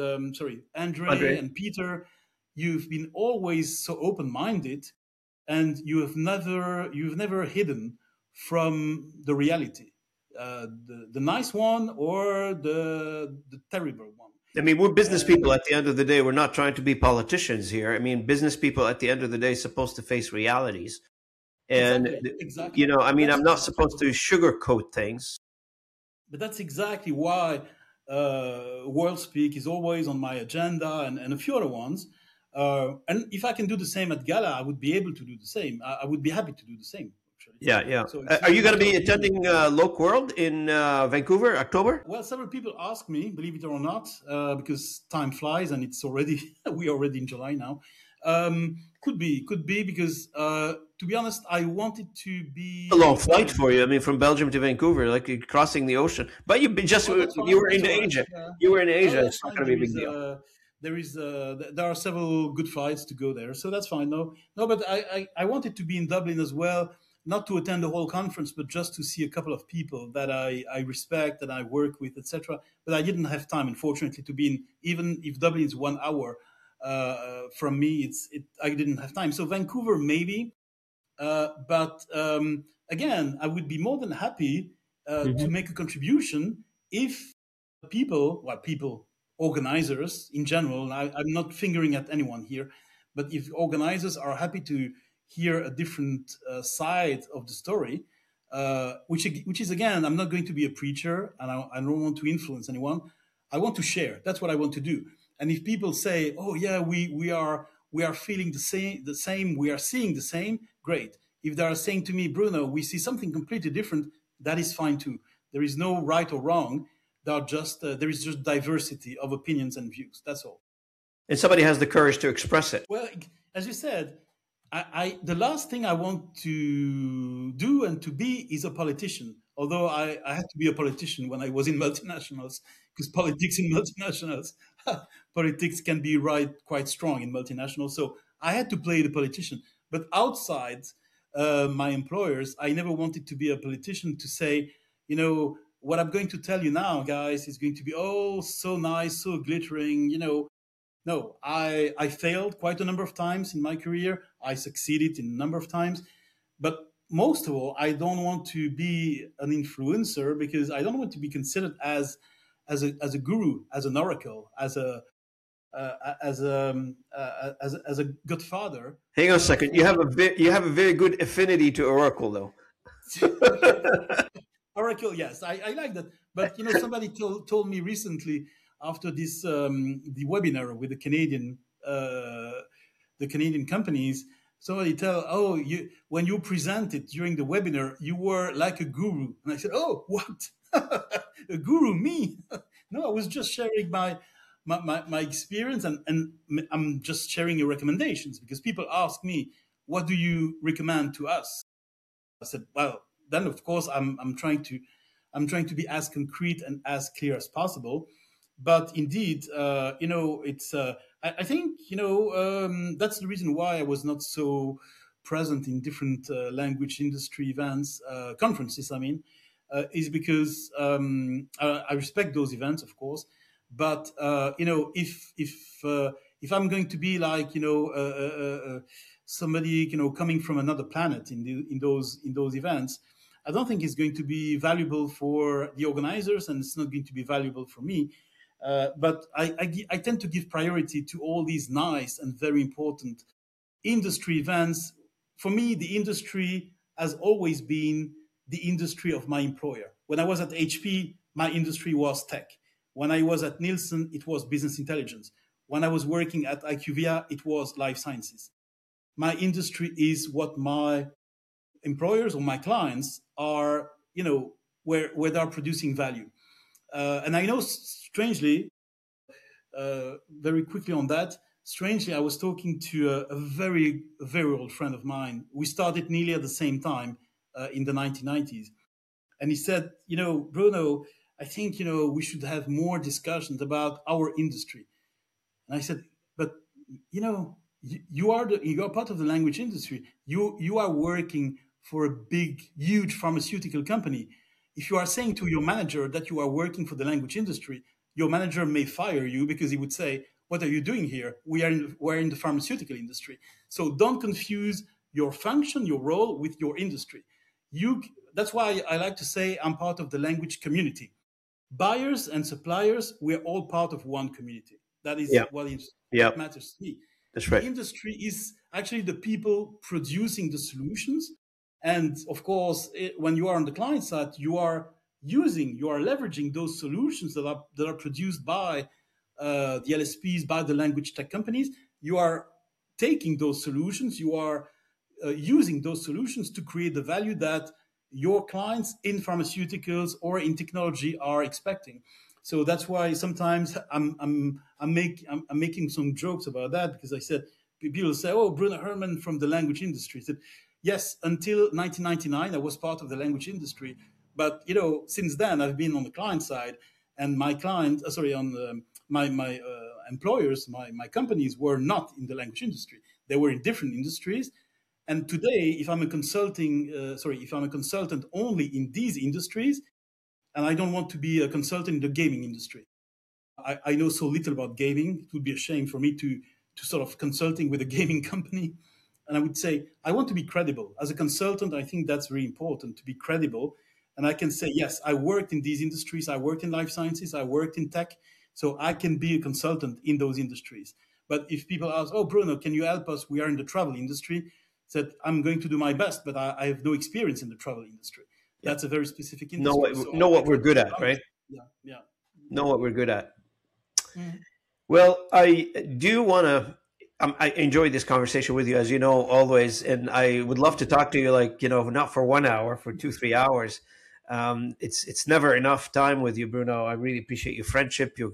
Andre Andre. and Peter, you've been always so open-minded, and you've never hidden from the reality, the nice one or the terrible one. I mean, we're business And people at the end of the day. We're not trying to be politicians here. I mean, business people at the end of the day supposed to face realities. And, exactly. I mean, I'm not supposed to sugarcoat things. But that's exactly why WorldSpeak is always on my agenda, and a few other ones. And if I can do the same at Gala, I would be able to do the same. I would be happy to do the same, actually. Yeah, yeah. So it's Are not a you going to matter be of me. attending Loc World in Vancouver, October? Well, several people ask me, believe it or not, because time flies and it's already we're already in July now. Could be because to be honest, I wanted to A be long in flight Dublin. for you. I mean, from Belgium to Vancouver, like you're crossing the ocean. But Well, that's you fine. were That's in all right. Asia. Yeah. You were in Oh, Asia. that's It's not fine. going to be a big deal. There are several good flights to go there, so that's fine. No, but I wanted to be in Dublin as well, not to attend the whole conference, but just to see a couple of people that I respect, that I work with, etc. But I didn't have time, unfortunately, to be in. Even if Dublin is 1 hour from me, I didn't have time. So Vancouver, maybe. But again, I would be more than happy to Mhm. make a contribution if people, organizers in general, and I'm not fingering at anyone here, but if organizers are happy to hear a different side of the story, which is again, I'm not going to be a preacher, and I don't want to influence anyone. I want to share. That's what I want to do. And if people say, "Oh yeah, we are feeling the same, we are seeing the same," great. If they are saying to me, "Bruno, we see something completely different," that is fine too. There is no right or wrong. There is just diversity of opinions and views. That's all. And somebody has the courage to express it. Well, as you said, the last thing I want to do and to be is a politician. Although I had to be a politician when I was in multinationals, because politics in multinationals, politics can be quite strong in multinationals. So I had to play the politician. But outside my employers, I never wanted to be a politician to say, what I'm going to tell you now, guys, is going to be oh so nice, so glittering, No, I failed quite a number of times in my career. I succeeded in a number of times. But most of all, I don't want to be an influencer because I don't want to be considered as a guru, as an oracle, as a godfather. Hang on a second. You have a very good affinity to Oracle, though. Oracle, yes, I like that. But somebody told me recently after this the webinar with the Canadian companies. Somebody when you presented during the webinar, you were like a guru, and I said, oh, what? A guru, me? No, I was just sharing my experience, and I'm just sharing your recommendations because people ask me, what do you recommend to us? I said, well, then of course I'm trying to be as concrete and as clear as possible. But indeed, it's. I think that's the reason why I was not so present in different language industry events, conferences. I mean, is because I respect those events, of course. But if I'm going to be like somebody coming from another planet in those events, I don't think it's going to be valuable for the organizers, and it's not going to be valuable for me. But I tend to give priority to all these nice and very important industry events. For me, the industry has always been the industry of my employer. When I was at HP, my industry was tech. When I was at Nielsen, it was business intelligence. When I was working at IQVIA, it was life sciences. My industry is what my employers or my clients are, where they're producing value. And I know, strangely, very quickly on that, strangely, I was talking to a very, very old friend of mine. We started nearly at the same time in the 1990s. And he said, Bruno, I think, we should have more discussions about our industry. And I said, but, you are part of the language industry. You are working for a big, huge pharmaceutical company. If you are saying to your manager that you are working for the language industry, your manager may fire you because he would say, what are you doing here? We're in the pharmaceutical industry. So don't confuse your function, your role with your industry. That's why I like to say I'm part of the language community. Buyers and suppliers, we're all part of one community. That is what matters to me. That's right. The industry is actually the people producing the solutions. And of course, when you are on the client side, you are leveraging those solutions that are produced by the LSPs, by the language tech companies. You are taking those solutions, you are using those solutions to create the value that your clients in pharmaceuticals or in technology are expecting. So that's why sometimes I'm making some jokes about that, because I said, people say, oh, Bruno Herrmann from the language industry. I said, yes, until 1999, I was part of the language industry. But, since then, I've been on the client side, and my employers, my companies were not in the language industry. They were in different industries. And today, if I'm a consultant only in these industries, and I don't want to be a consultant in the gaming industry. I know so little about gaming. It would be a shame for me to sort of consulting with a gaming company. And I would say, I want to be credible. As a consultant, I think that's very important, to be credible. And I can say, yes, I worked in these industries. I worked in life sciences. I worked in tech. So I can be a consultant in those industries. But if people ask, oh, Bruno, can you help us? We are in the travel industry. Said, I'm going to do my best, but I have no experience in the travel industry. That's a very specific industry. Know what we're good at, right? Yeah. Know what we're good at. Mm-hmm. Well, I do want to. I enjoyed this conversation with you, as you know, always, and I would love to talk to you, not for 1 hour, for 2-3 hours. It's never enough time with you, Bruno. I really appreciate your friendship, your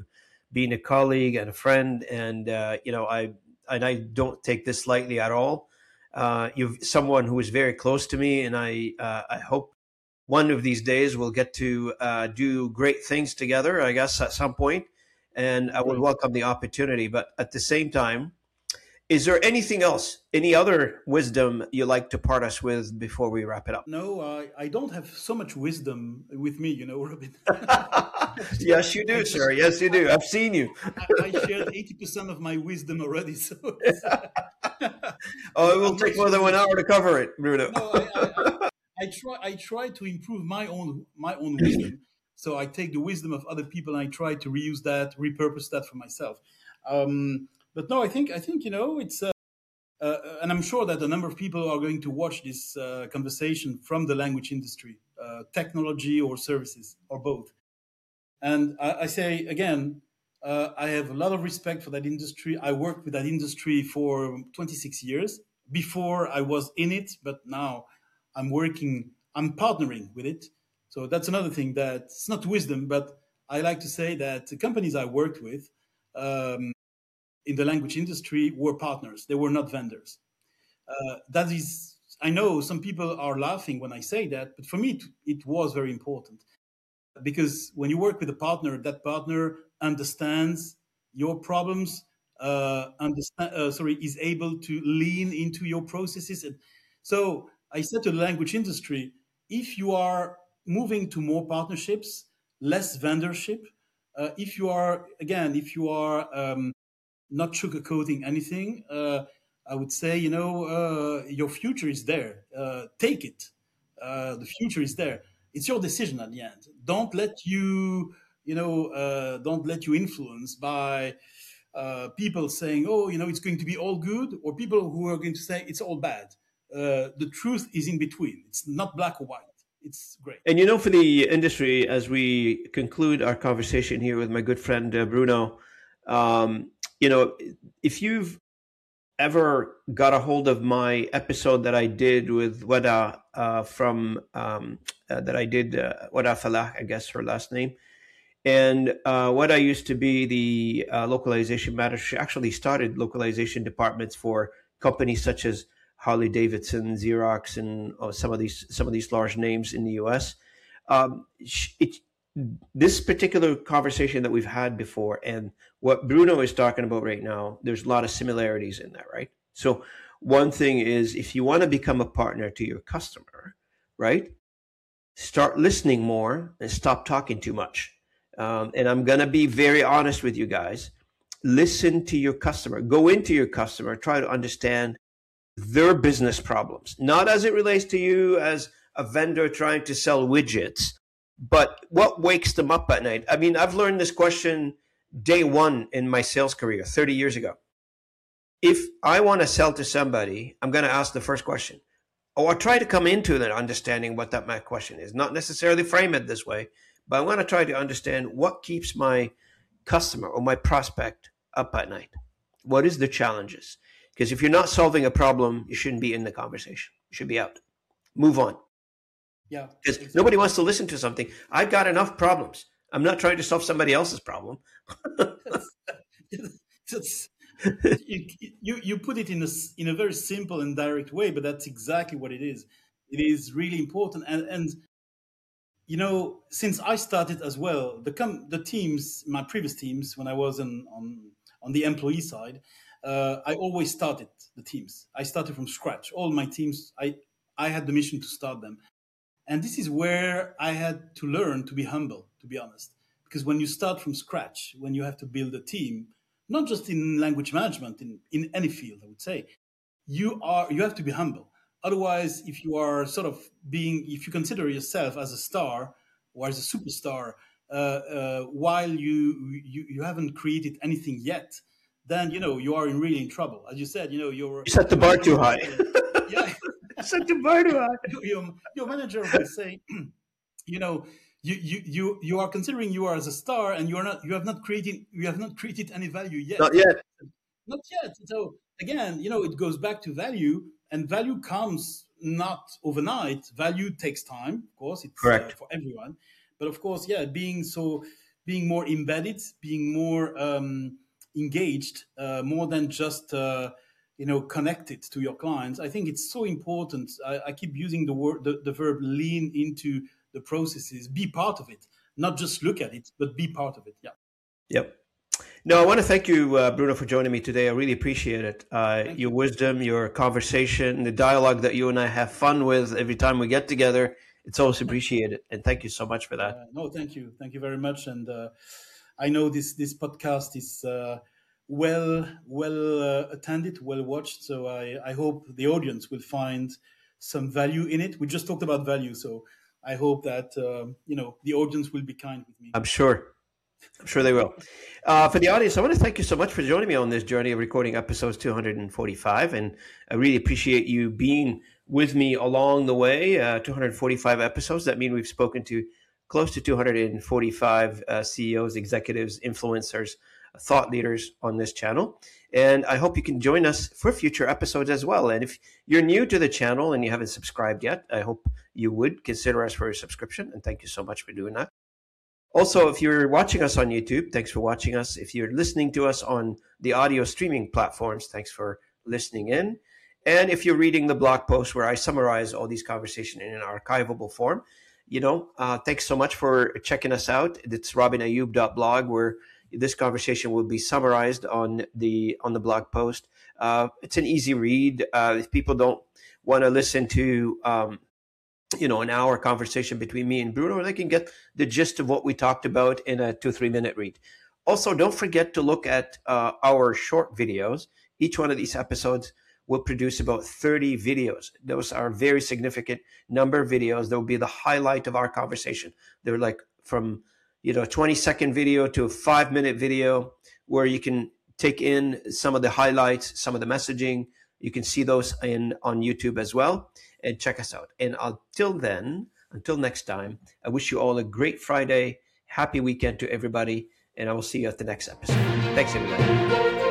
being a colleague and a friend, and I don't take this lightly at all. You've someone who is very close to me, and I hope one of these days we'll get to do great things together. I guess at some point, and I would Great. welcome the opportunity. But at the same time, is there anything else, any other wisdom you like to part us with before we wrap it up? No, I don't have so much wisdom with me, Robin. Yes, you I do, just sir. Yes, you do. I've seen you. I shared 80% of my wisdom already, so it's, Oh, it will I'm not take more than sure. 1 hour to cover it, Bruno. No, I try to improve my own wisdom. So I take the wisdom of other people and I try to reuse that, repurpose that for myself. But no, I think it's and I'm sure that a number of people are going to watch this conversation from the language industry, technology or services or both. And I say again, I have a lot of respect for that industry. I worked with that industry for 26 years. Before I was in it, but now I'm partnering with it. So that's another thing that it's not wisdom, but I like to say that the companies I worked with in the language industry were partners. They were not vendors. That is, I know some people are laughing when I say that, but for me, it was very important because when you work with a partner, that partner understands your problems, is able to lean into your processes. And so I said to the language industry, if you are moving to more partnerships, less vendorship, if you are not sugarcoating anything, I would say, your future is there. Take it. The future is there. It's your decision at the end. Don't let you influence by people saying, "Oh, it's going to be all good," or people who are going to say it's all bad. The truth is in between. It's not black or white. It's great. And for the industry, as we conclude our conversation here with my good friend Bruno, um, if you've ever got a hold of my episode that I did with Wada that I did Wada Falah, I guess her last name, and Wada used to be the localization manager. She actually started localization departments for companies such as Harley Davidson, Xerox, and some of these large names in the U.S. It This particular conversation that we've had before and what Bruno is talking about right now, there's a lot of similarities in that, right? So one thing is if you want to become a partner to your customer, right? Start listening more and stop talking too much. And I'm going to be very honest with you guys. Listen to your customer, go into your customer, try to understand their business problems, not as it relates to you as a vendor trying to sell widgets, but what wakes them up at night. I mean, I've learned this question day one in my sales career 30 years ago. If I want to sell to somebody, I'm going to ask the first question. Or try to come into that understanding what that my question is. Not necessarily frame it this way, but I want to try to understand what keeps my customer or my prospect up at night. What is the challenges? Because if you're not solving a problem, you shouldn't be in the conversation. You should be out. Move on. Yeah, Because nobody exactly. wants to listen to something. I've got enough problems. I'm not trying to solve somebody else's problem. That's, that's you put it in a very simple and direct way, but that's exactly what it is. It is really important, and since I started as well, the teams, my previous teams, when I was on the employee side, I always started the teams. I started from scratch. All my teams, I had the mission to start them, and this is where I had to learn to be humble, to be honest. Because when you start from scratch, when you have to build a team, not just in language management, in any field, I would say, you have to be humble. Otherwise, if you are sort of if you consider yourself as a star or as a superstar, while you haven't created anything yet, then you are really in trouble. As you said, your You set the your bar manager too will high. say, yeah, Set the bar too high. your manager will say, you know, you are considering you are as a star, and you have not created any value yet. Not yet. Not yet. So again, it goes back to value, and value comes not overnight. Value takes time, of course. It's Correct. for everyone, but of course, yeah, being being more embedded, being more engaged, more than just connected to your clients. I think it's so important. I keep using the verb lean into the processes, be part of it, not just look at it, but be part of it. Yeah. Yep. No, I want to thank you, Bruno, for joining me today. I really appreciate it. Your wisdom, your conversation, the dialogue that you and I have fun with every time we get together. It's always appreciated. And thank you so much for that. No, thank you. Thank you very much. And I know this podcast is well attended, well watched. So I hope the audience will find some value in it. We just talked about value. So I hope that, the audience will be kind with me. I'm sure they will. For the audience, I want to thank you so much for joining me on this journey of recording episodes 245. And I really appreciate you being with me along the way. 245 episodes. That means we've spoken to close to 245 CEOs, executives, influencers, thought leaders on this channel. And I hope you can join us for future episodes as well. And if you're new to the channel and you haven't subscribed yet, I hope you would consider us for a subscription. And thank you so much for doing that. Also, if you're watching us on YouTube, thanks for watching us. If you're listening to us on the audio streaming platforms, thanks for listening in. And if you're reading the blog post where I summarize all these conversations in an archivable form, thanks so much for checking us out. It's robinayoub.blog, where this conversation will be summarized on the blog post. It's an easy read. If people don't want to listen to an hour conversation between me and Bruno, they can get the gist of what we talked about in a 2-3 minute read. Also, don't forget to look at our short videos. Each one of these episodes will produce about 30 videos. Those are a very significant number of videos. That will be the highlight of our conversation. They're like from 20-second video to a 5-minute video, where you can take in some of the highlights, some of the messaging. You can see those on YouTube as well. And check us out. And until next time, I wish you all a great Friday. Happy weekend to everybody. And I will see you at the next episode. Thanks, everybody.